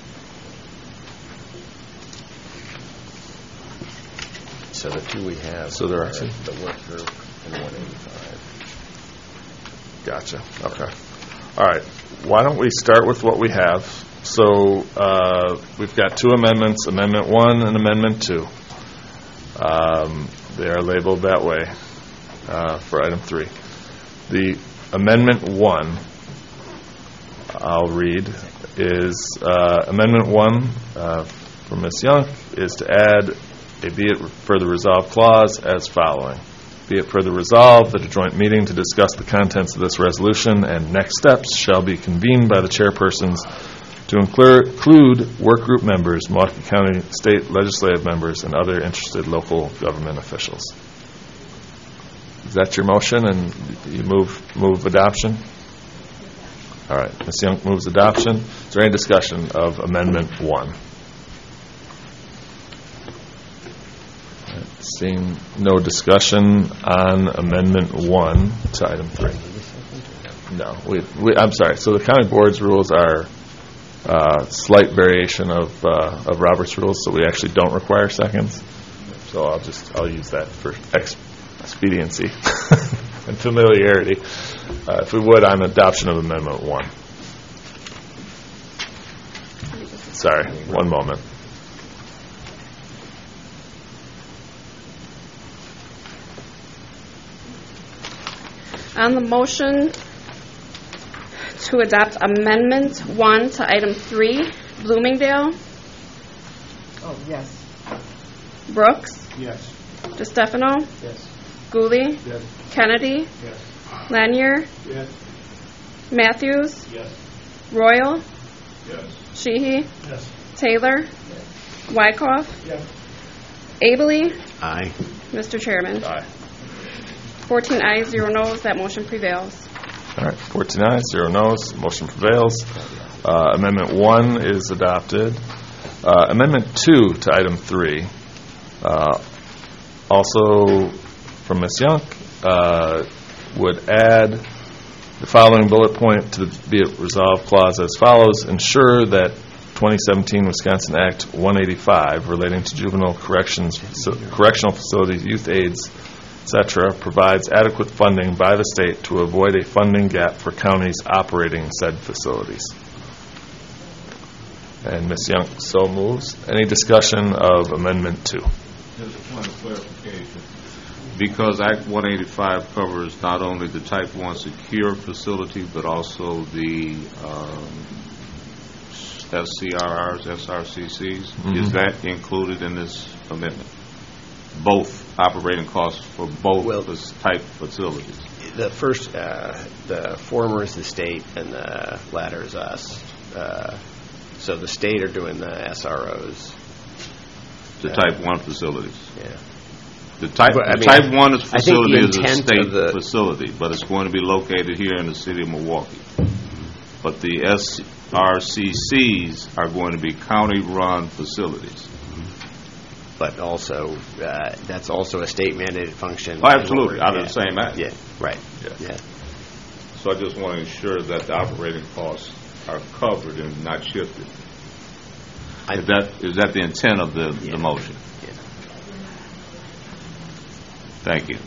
Speaker 4: So the two we have.
Speaker 1: So there are two.
Speaker 4: The work group and one eighty-five.
Speaker 1: Gotcha. Okay. All right. Why don't we start with what we have? So uh, we've got two amendments: Amendment One and Amendment Two. Um, they are labeled that way uh, for item three. The Amendment one, I'll read, is uh, Amendment one uh, from Miz Young is to add a be it further resolved clause as following. Be it further resolved that a joint meeting to discuss the contents of this resolution and next steps shall be convened by the chairpersons to include work group members, Milwaukee County State Legislative members, and other interested local government officials. Is that your motion, and you move move adoption? All right. Miz Young moves adoption. Is there any discussion of Amendment one? All right. Seeing no discussion on Amendment one to item three. No. We, we, I'm sorry. So the county board's rules are uh, slight variation of uh, of Robert's rules, so we actually don't require seconds. So I'll just I'll use that for X. Expediency and familiarity. Uh, if we would, on adoption of Amendment one. Sorry, one moment.
Speaker 2: On the motion to adopt Amendment one to item three, Bloomingdale,
Speaker 15: Oh, yes.
Speaker 2: Brooks,
Speaker 11: Yes.
Speaker 2: DeStefano,
Speaker 11: Yes.
Speaker 2: Gooley,
Speaker 11: Yes.
Speaker 2: Kennedy,
Speaker 11: Yes.
Speaker 2: Lanier,
Speaker 11: Yes.
Speaker 2: Matthews,
Speaker 11: Yes.
Speaker 2: Royal,
Speaker 5: Yes.
Speaker 2: Sheehy,
Speaker 11: Yes.
Speaker 2: Taylor, Wyckoff,
Speaker 11: Yes.
Speaker 2: Abley,
Speaker 4: Aye.
Speaker 2: Mister Chairman.
Speaker 1: Aye.
Speaker 2: fourteen ayes, zero noes, that motion prevails.
Speaker 1: All right, fourteen ayes, zero noes, motion prevails. Uh, amendment one is adopted. Uh, amendment two to item three, uh, also from Miz Young, uh, would add the following bullet point to the be it resolved clause as follows: ensure that twenty seventeen Wisconsin Act one eighty-five relating to juvenile corrections, correctional facilities, youth aids, et cetera, provides adequate funding by the state to avoid a funding gap for counties operating said facilities. And Miz Young so moves. Any discussion of Amendment two?
Speaker 5: Just a point of clarification. Because Act one eighty-five covers not only the Type one secure facility, but also the um, S C R Rs, S R C Cs.
Speaker 1: Mm-hmm.
Speaker 5: Is that included in this amendment? Both operating costs for both
Speaker 4: Well,
Speaker 5: this type facilities?
Speaker 4: The first, uh, the former is the state, and the latter is us. Uh, so the state are doing the S R Os.
Speaker 5: The
Speaker 4: Uh,
Speaker 5: Type one facilities?
Speaker 4: Yeah.
Speaker 5: The type,
Speaker 4: But, I
Speaker 5: the
Speaker 4: mean,
Speaker 5: type one is
Speaker 4: I think the
Speaker 5: facility is a
Speaker 4: intent
Speaker 5: state
Speaker 4: of the-
Speaker 5: facility, but it's going to be located here in the city of Milwaukee. But the S R C Cs are going to be county-run facilities.
Speaker 4: but also, uh, that's also a state-mandated function.
Speaker 5: Oh, absolutely. Out of
Speaker 4: Yeah.
Speaker 5: the same act.
Speaker 4: Yeah, right.
Speaker 5: Yeah.
Speaker 4: Yeah.
Speaker 5: So I just want to ensure that the operating costs are covered and not shifted.
Speaker 4: I-
Speaker 5: Is that, is that the intent of the, the motion?
Speaker 4: Yeah.
Speaker 5: Thank you.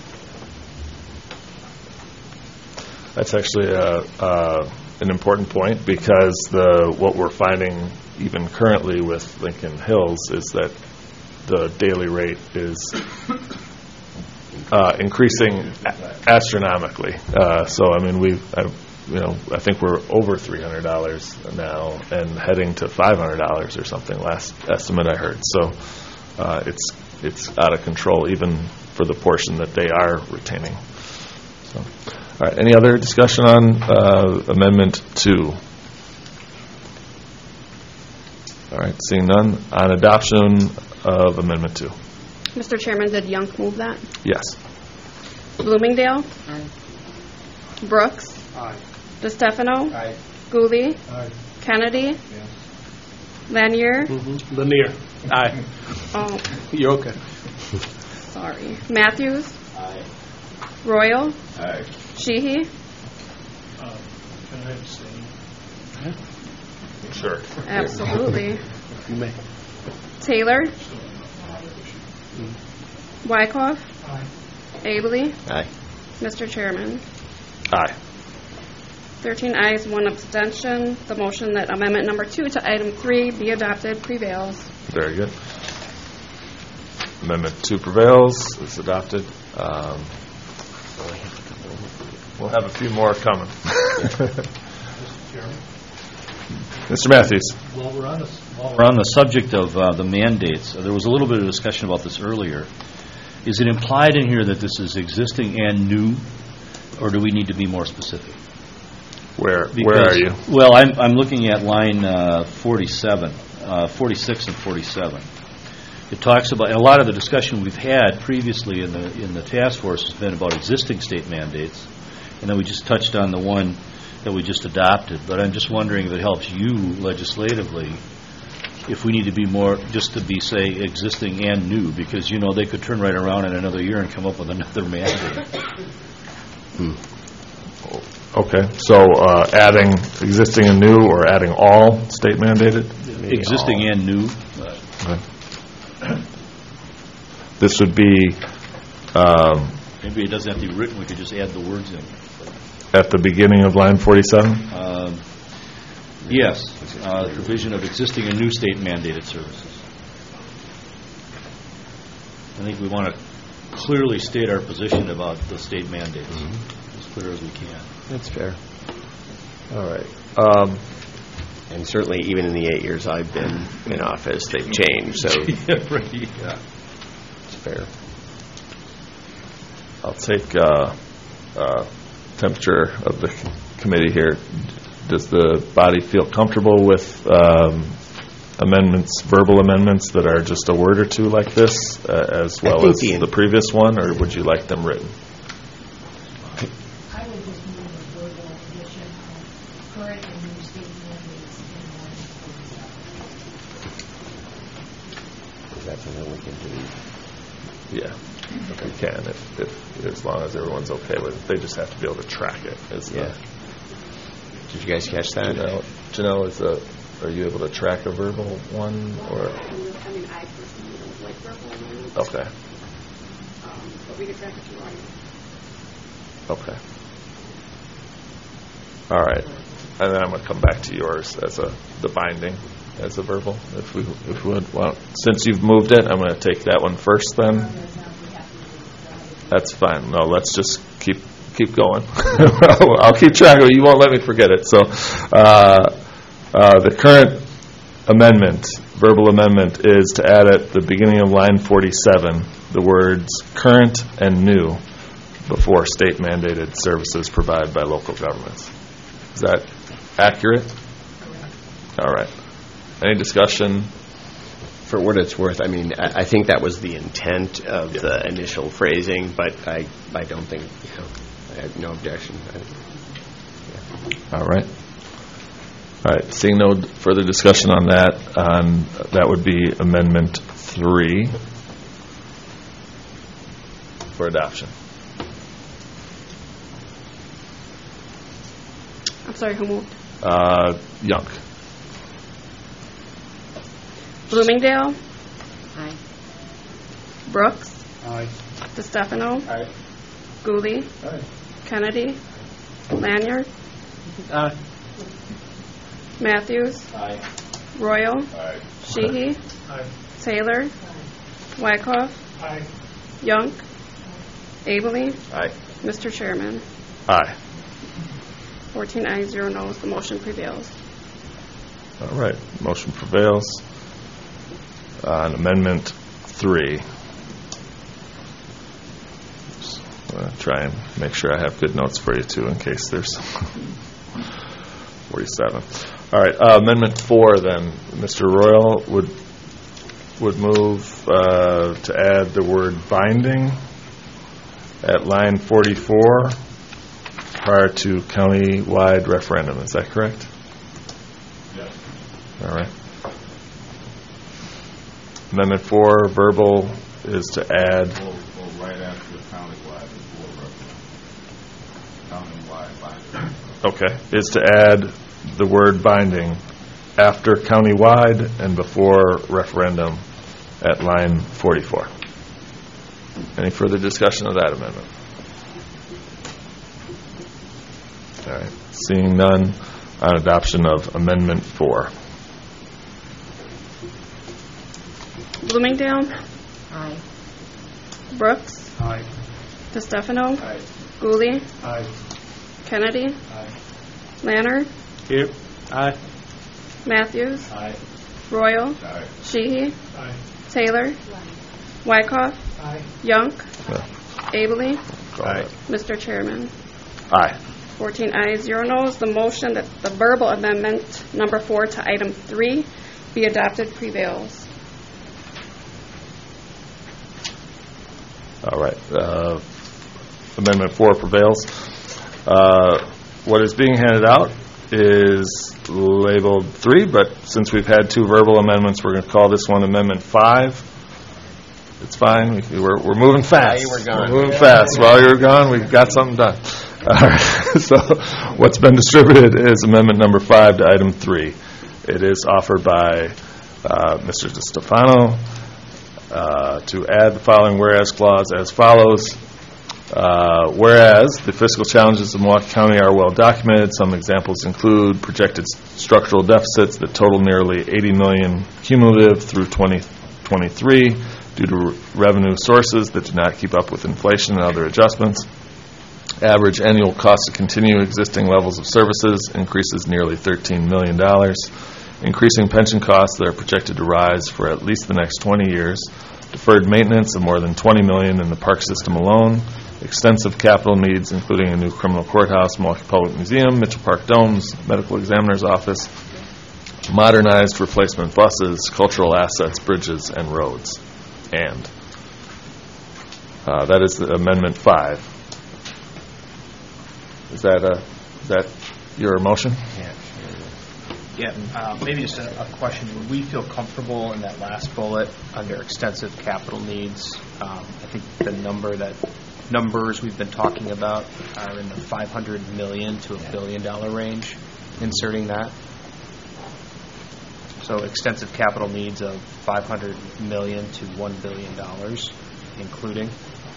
Speaker 1: That's actually a, uh, an important point, because the what we're finding even currently with Lincoln Hills is that the daily rate is uh, increasing a- astronomically. Uh, so, I mean, we, you know, I think we're over three hundred dollars now and heading to five hundred dollars or something. Last estimate I heard. So, uh, it's it's out of control, even for the portion that they are retaining. So. All right, any other discussion on uh, Amendment two? All right, seeing none. On adoption of Amendment two.
Speaker 2: Mister Chairman, did Young move that?
Speaker 1: Yes.
Speaker 2: Bloomingdale?
Speaker 7: Aye.
Speaker 2: Brooks?
Speaker 11: Aye.
Speaker 2: DeStefano?
Speaker 11: Aye.
Speaker 2: Gooley?
Speaker 11: Aye.
Speaker 2: Kennedy? Lanier?
Speaker 12: Lanier. Aye.
Speaker 2: Oh,
Speaker 12: You're okay.
Speaker 2: sorry. Matthews?
Speaker 5: Aye.
Speaker 2: Royal?
Speaker 5: Aye.
Speaker 2: Sheehy?
Speaker 11: Can I abstain?
Speaker 1: Sure.
Speaker 2: Absolutely.
Speaker 12: You may.
Speaker 2: Taylor? Wyckoff?
Speaker 11: Aye.
Speaker 2: Abley?
Speaker 4: Aye.
Speaker 2: Mister Chairman,
Speaker 1: Aye.
Speaker 2: thirteen ayes, one abstention. The motion that amendment number two to item three be adopted prevails.
Speaker 1: Very good. Amendment two prevails, is adopted. Um, We'll have a few more coming. Mister Matthews.
Speaker 13: While we're on the, while we're on the subject of uh, the mandates, uh, there was a little bit of discussion about this earlier. Is it implied in here that this is existing and new, or do we need to be more specific?
Speaker 1: Where
Speaker 13: Because,
Speaker 1: where are you?
Speaker 13: Well, I'm I'm looking at line uh, forty-seven, uh, forty-six and forty-seven. It talks about, and a lot of the discussion we've had previously in the in the task force has been about existing state mandates, and then we just touched on the one that we just adopted. But I'm just wondering if it helps you legislatively, if we need to be more, just to be, say, existing and new, because, you know, they could turn right around in another year and come up with another mandate.
Speaker 1: Hmm. Okay, so uh, adding existing and new, or adding all state mandated?
Speaker 13: Existing
Speaker 1: all.
Speaker 13: and new.
Speaker 1: Okay. This would be um,
Speaker 13: Maybe it doesn't have to be written, we could just add the words in.
Speaker 1: at the beginning of line forty-seven?
Speaker 13: Um, Yes, uh, provision of existing and new state mandated services. I think we want to clearly state our position about the state mandates,
Speaker 4: Mm-hmm.
Speaker 13: as clear as we can.
Speaker 4: That's fair.
Speaker 1: All right. Um,
Speaker 4: And certainly, even in the eight years I've been in office, they've changed, so
Speaker 13: Yeah, right, yeah.
Speaker 4: it's fair.
Speaker 1: I'll take uh, uh, temperature of the c- committee here. Does the body feel comfortable with um, amendments, verbal amendments that are just a word or two like this, uh, as well
Speaker 4: think
Speaker 1: as
Speaker 4: the in-
Speaker 1: the previous one, or would you like them written?
Speaker 6: I would just move a verbal addition of current and new state mandates in line forty-seven.
Speaker 4: Is that something we can do?
Speaker 1: Yeah, if we can, if, if, as long as everyone's okay with it. They just have to be able to track it. Is
Speaker 4: Yeah.
Speaker 1: the,
Speaker 4: Did you guys catch that?
Speaker 1: Janelle, Janelle, is a, are you able to track a verbal one, or?
Speaker 2: I mean, I personally don't like verbal amendments,
Speaker 1: Okay,
Speaker 2: um, but we could track it through audio.
Speaker 1: okay. All right, and then I'm going to come back to yours as a, the binding as a verbal, if we, if we would. Well, since you've moved it, I'm going to take that one first then. That's fine. No, let's just keep keep going. I'll keep track of it. You won't let me forget it. So uh, uh, the current amendment, verbal amendment, is to add at the beginning of line forty-seven the words current and new before state mandated services provided by local governments. Is that accurate? All right. Any discussion?
Speaker 4: For what it's worth, I mean, I I think that was the intent of
Speaker 1: Yeah.
Speaker 4: the initial phrasing, but I, I don't think, you know, I have no objection. I-
Speaker 1: All right. All right. Seeing no further discussion on that, on that would be Amendment three for adoption.
Speaker 2: I'm sorry, who moved?
Speaker 1: Uh, Young.
Speaker 2: Bloomingdale.
Speaker 15: Aye.
Speaker 2: Brooks.
Speaker 11: Aye.
Speaker 2: DeStefano.
Speaker 11: Aye.
Speaker 2: Gooley.
Speaker 11: Aye.
Speaker 2: Kennedy. Lanyard.
Speaker 11: Aye.
Speaker 2: Matthews.
Speaker 11: Aye.
Speaker 2: Royal.
Speaker 11: Aye.
Speaker 2: Sheehy.
Speaker 11: Aye.
Speaker 2: Taylor. Wyckoff.
Speaker 11: Aye.
Speaker 2: Young. Abely.
Speaker 1: Aye.
Speaker 2: Mister Chairman.
Speaker 1: Aye.
Speaker 2: fourteen ayes, zero noes. The motion prevails.
Speaker 1: All right, motion prevails. Uh, On Amendment three. Just wanna try and make sure I have good notes for you, too, in case there's forty-seven. All right, uh, Amendment four, then. Mister Royal would would move uh, to add the word binding at line forty-four prior to county-wide referendum. Is that correct?
Speaker 5: Yes.
Speaker 1: All right. Amendment four, verbal, is to add,
Speaker 5: Go, go right after the countywide before referendum. Countywide binding.
Speaker 1: okay, is to add the word binding after countywide and before referendum at line forty-four. Any further discussion of that amendment? All right. Seeing none, on adoption of Amendment four.
Speaker 2: Bloomingdale.
Speaker 15: Aye.
Speaker 2: Brooks.
Speaker 11: Aye.
Speaker 2: DeStefano.
Speaker 11: Aye.
Speaker 2: Gooley.
Speaker 11: Aye.
Speaker 2: Kennedy.
Speaker 11: Aye.
Speaker 2: Lannert.
Speaker 11: Here. Aye.
Speaker 2: Matthews.
Speaker 11: Aye.
Speaker 2: Royal.
Speaker 5: Aye.
Speaker 2: Sheehy.
Speaker 11: Aye.
Speaker 2: Taylor. Wyckoff.
Speaker 11: Aye.
Speaker 2: Young.
Speaker 1: Yeah.
Speaker 2: Abely.
Speaker 1: Aye.
Speaker 2: Mister Chairman.
Speaker 1: Aye.
Speaker 2: fourteen ayes, zero noes. The motion that the verbal amendment number four to item three be adopted prevails.
Speaker 1: All right. Uh, Amendment four prevails. Uh, What is being handed out is labeled three, but since we've had two verbal amendments, we're going to call this one Amendment five. It's fine. We- We're we're moving fast.
Speaker 4: While you were gone.
Speaker 1: We're moving fast. While you were gone, we got something done. All right. So what's been distributed is Amendment number five to item three. It is offered by uh, Mister DeStefano uh, to add the following whereas clause as follows. Uh, whereas the fiscal challenges of Milwaukee County are well documented, some examples include projected s- structural deficits that total nearly eighty million dollars cumulative through twenty twenty-three due to re- revenue sources that do not keep up with inflation and other adjustments. Average annual cost to continue existing levels of services increases nearly thirteen million dollars. Increasing pension costs that are projected to rise for at least the next twenty years. Deferred maintenance of more than twenty million dollars in the park system alone. Extensive capital needs, including a new criminal courthouse, Milwaukee Public Museum, Mitchell Park Domes, medical examiner's office, modernized replacement buses, cultural assets, bridges, and roads. And uh, that is the Amendment five. Is that a, is that your motion?
Speaker 10: Yeah, Yeah, uh, maybe just a, a question. Would we feel comfortable in that last bullet under extensive capital needs? Um, I think the number that numbers we've been talking about are in the five hundred million to a billion dollar range. Inserting that, so extensive capital needs of five hundred million to one billion dollars, including.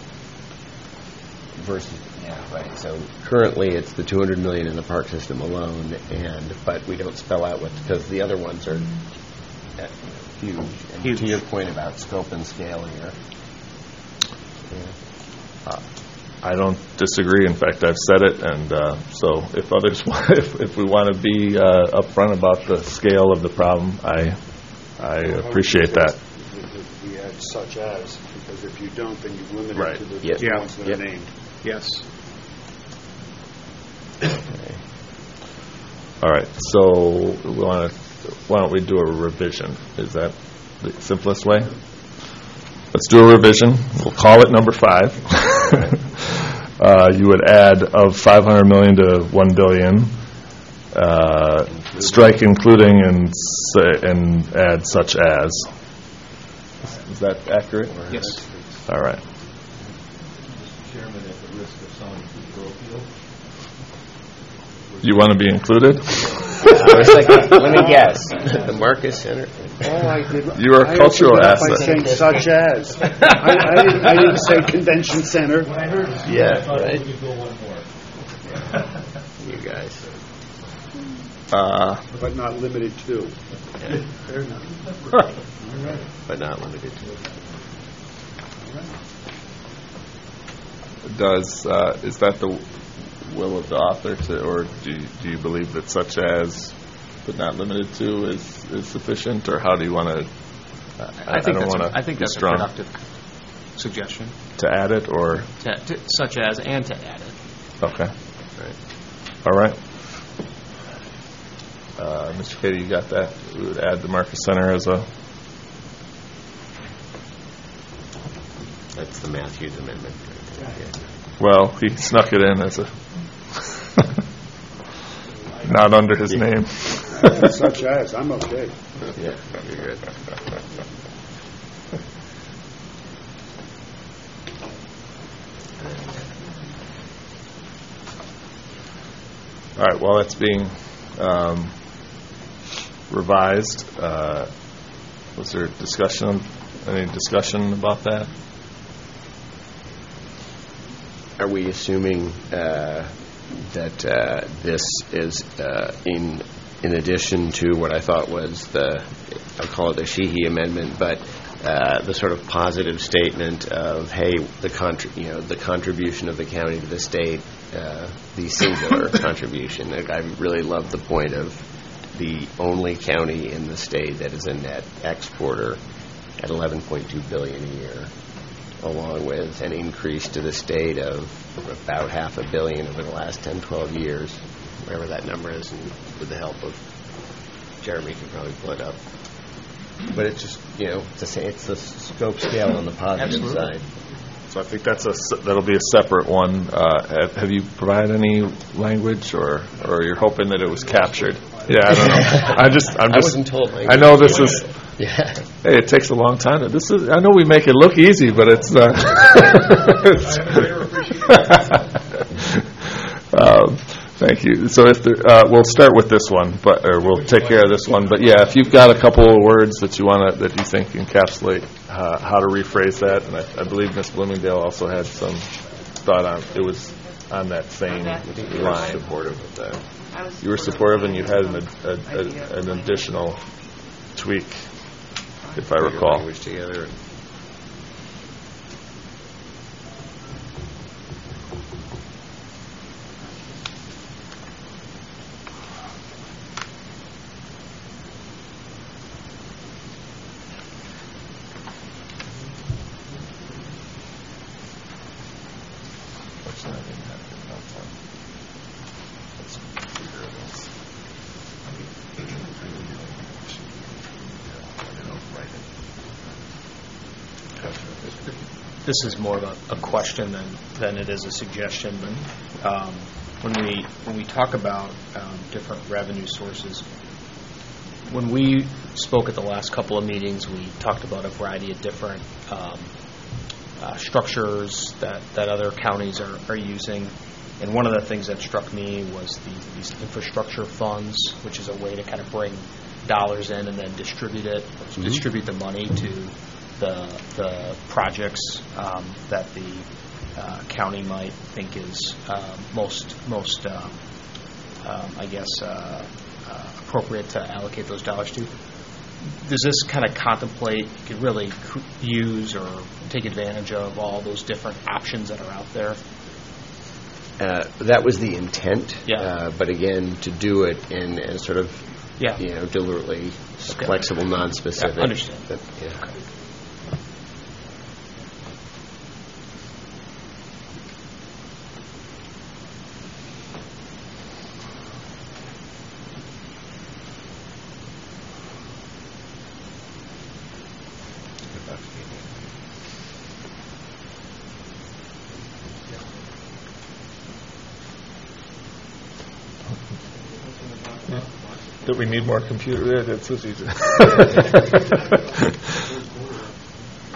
Speaker 4: Versus, yeah, right. So currently, it's the two hundred million in the park system alone, and but we don't spell out what, because the other ones are uh, huge. And
Speaker 10: Huge.
Speaker 4: To your point about scope and scale here. Yeah.
Speaker 1: Uh, I don't disagree. In fact, I've said it, and uh, so if others, want, if, if we want to be uh, upfront about the scale of the problem, I I appreciate that.
Speaker 9: We add such as, because if you don't, then you limit
Speaker 1: Right.
Speaker 9: it to the
Speaker 4: Yep.
Speaker 9: the ones that
Speaker 4: Yep.
Speaker 9: are named.
Speaker 10: Yes.
Speaker 1: All right. So we want to. Why don't we do a revision? Is that the simplest way? Let's do a revision. We'll call it number five. uh, you would add of five hundred million to one billion. Uh, strike including and s- and add such as. Is that accurate?
Speaker 10: Yes.
Speaker 1: All right.
Speaker 13: Mister Chairman, at the risk of sounding too parochial.
Speaker 1: You want to be included?
Speaker 4: I was like, let me guess. The Marcus Center.
Speaker 9: Oh, I did.
Speaker 1: You are a
Speaker 9: I
Speaker 1: cultural
Speaker 9: opened it up by
Speaker 1: asset.
Speaker 9: saying such as. I, I, didn't, I didn't say convention center.
Speaker 13: When I heard it,
Speaker 4: Yeah,
Speaker 13: I thought
Speaker 4: right.
Speaker 13: we could go one more.
Speaker 4: You guys.
Speaker 1: Uh,
Speaker 9: But not limited to.
Speaker 4: Yeah. But not limited to.
Speaker 1: does uh, is that the will of the author, to, or do you, do you believe that such as, but not limited to, is is sufficient, or how do you want to? Uh, I,
Speaker 10: I think
Speaker 1: I don't
Speaker 10: that's,
Speaker 1: want
Speaker 10: a, I
Speaker 1: to
Speaker 10: think
Speaker 1: be
Speaker 10: that's a
Speaker 1: strong
Speaker 10: productive suggestion.
Speaker 1: to add it, or
Speaker 10: To, to, such as and to add it.
Speaker 1: okay,
Speaker 4: Right.
Speaker 1: all right. Uh, Mister Katie, you got that? We would add the Marcus Center as a.
Speaker 4: That's the Matthews amendment.
Speaker 1: Well, he snuck it in as a. Not under his name.
Speaker 9: Such as. I'm okay.
Speaker 4: Yeah, you're good.
Speaker 1: All right, well, that's being um, revised. Uh, was there discussion, any discussion about that?
Speaker 4: Are we assuming uh, that uh, this is uh, in in addition to what I thought was the, I call it the Sheehy amendment, but uh, the sort of positive statement of, hey, the contri- you know the contribution of the county to the state, uh, the singular contribution. Like, I really love the point of the only county in the state that is a net exporter at eleven point two billion dollars a year, along with an increase to the state of about half a billion over the last ten, twelve years, wherever that number is, and with the help of Jeremy, can probably pull it up. But it's just, you know, it's, a, sa- it's the scope scale on the positive
Speaker 10: Absolutely.
Speaker 4: side.
Speaker 1: So I think that's a se- that'll be a separate one. Uh, have, have you provided any language, or or you're hoping that it was captured? Yeah, I don't know. I just I'm
Speaker 4: I
Speaker 1: just
Speaker 4: wasn't told
Speaker 1: I know this is.
Speaker 4: Yeah.
Speaker 1: Hey, it takes a long time. To, this is. I know we make it look easy, but it's. Uh, um, thank you. So if the, uh, we'll start with this one, but or we'll take care of this one. But yeah, if you've got a couple of words that you want to that you think encapsulate uh, how to rephrase that, and I, I believe Miz Bloomingdale also had some thought on it was on that same
Speaker 4: I think you were
Speaker 1: line.
Speaker 4: supportive of that.
Speaker 15: I was
Speaker 1: You were supportive, and you had an, a, a, an additional tweak, if I
Speaker 4: Put your
Speaker 1: recall.
Speaker 4: language together.
Speaker 10: This is more of a, a question than, than it is a suggestion. But um, when we when we talk about um, different revenue sources, when we spoke at the last couple of meetings, we talked about a variety of different um, uh, structures that, that other counties are, are using. And one of the things that struck me was the, these infrastructure funds, which is a way to kind of bring dollars in and then distribute it,
Speaker 4: Mm-hmm.
Speaker 10: distribute the money to the the projects um, that the uh, county might think is uh, most most um, um, I guess uh, uh, appropriate to allocate those dollars to. Does this kind of contemplate you could really cr- use or take advantage of all those different options that are out there?
Speaker 4: Uh, that was the intent.
Speaker 10: Yeah.
Speaker 4: Uh, but again, to do it in a sort of,
Speaker 10: Yeah.
Speaker 4: you know, deliberately
Speaker 10: Okay.
Speaker 4: flexible, non-specific.
Speaker 10: Yeah, understand.
Speaker 4: But, yeah.
Speaker 10: Okay.
Speaker 1: Do we need more computer? Yeah, that's what you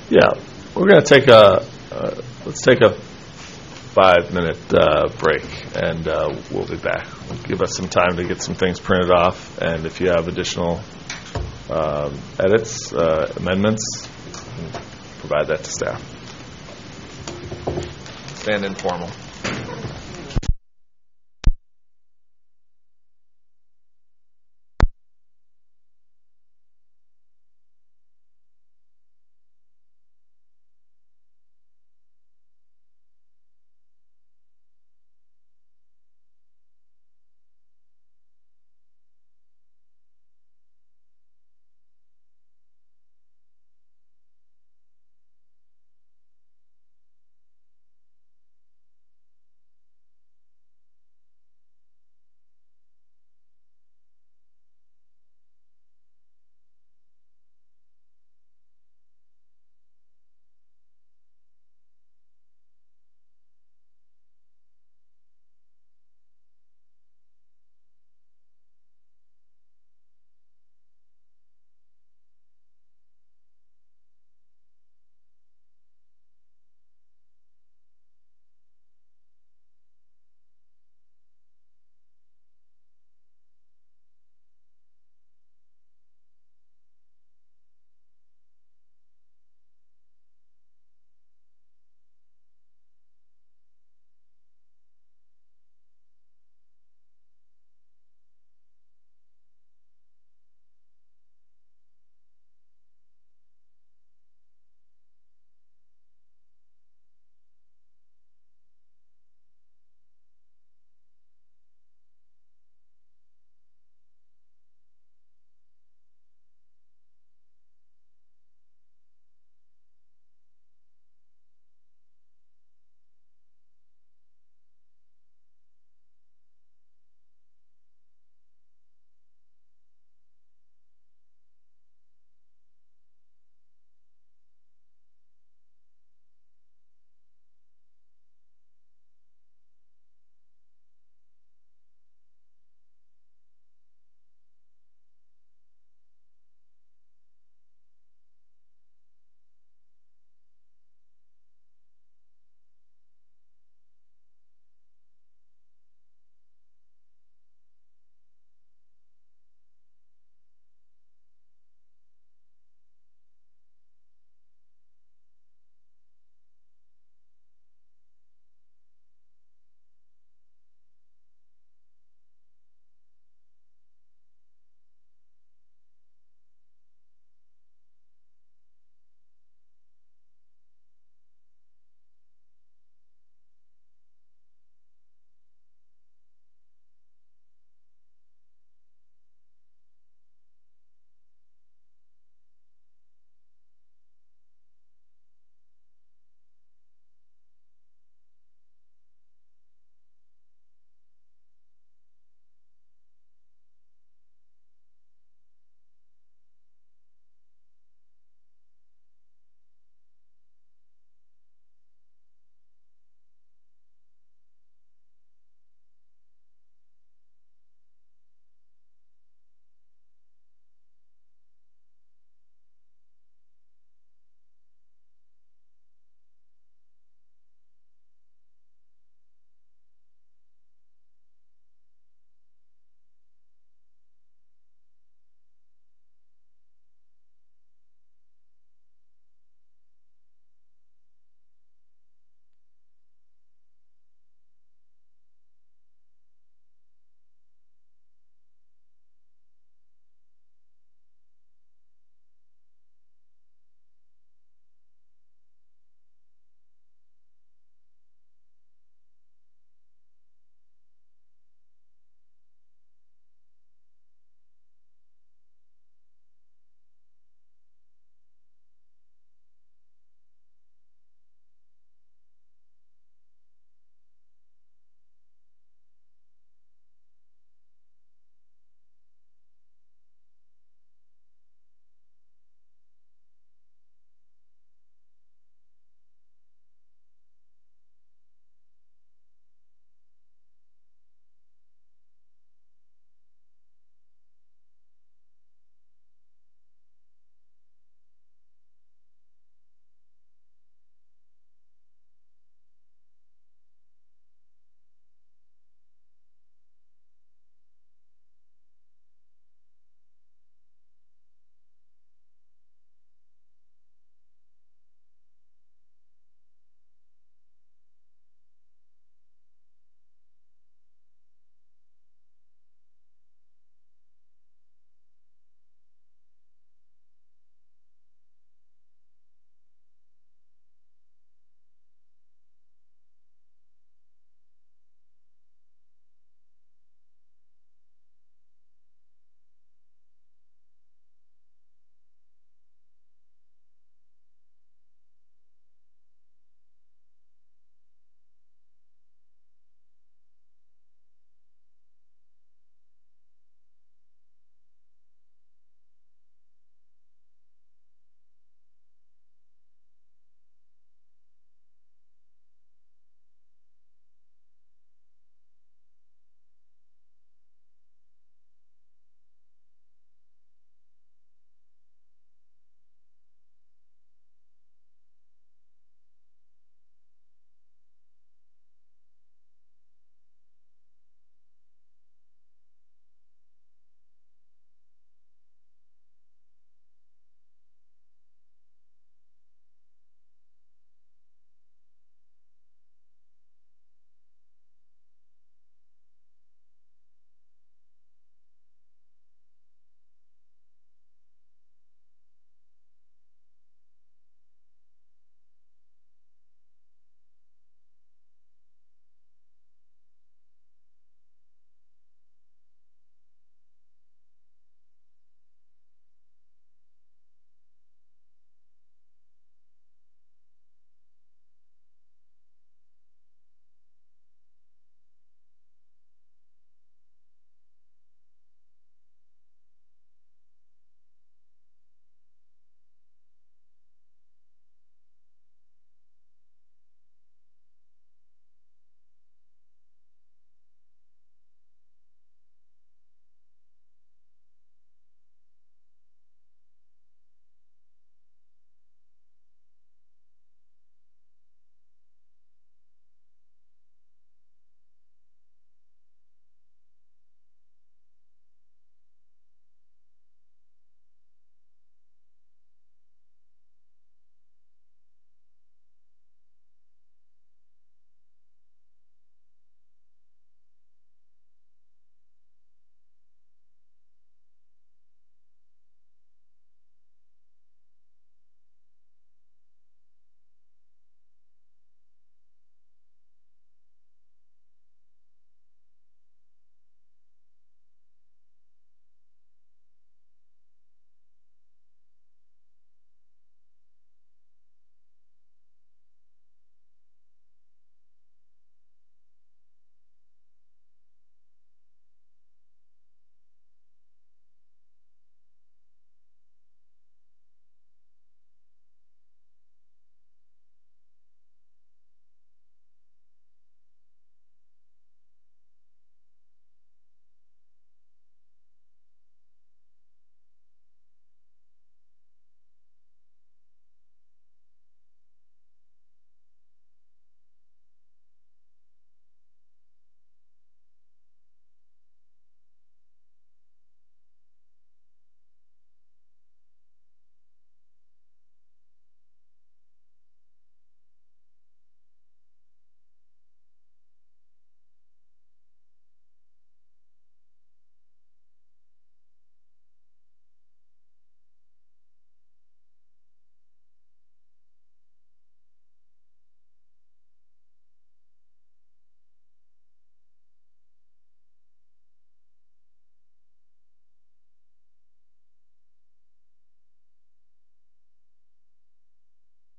Speaker 1: Yeah, we're going to take a, uh, let's take a five-minute uh, break, and uh, we'll be back. Give us some time to get some things printed off, and if you have additional um, edits, uh, amendments, provide that to staff. Stand informal.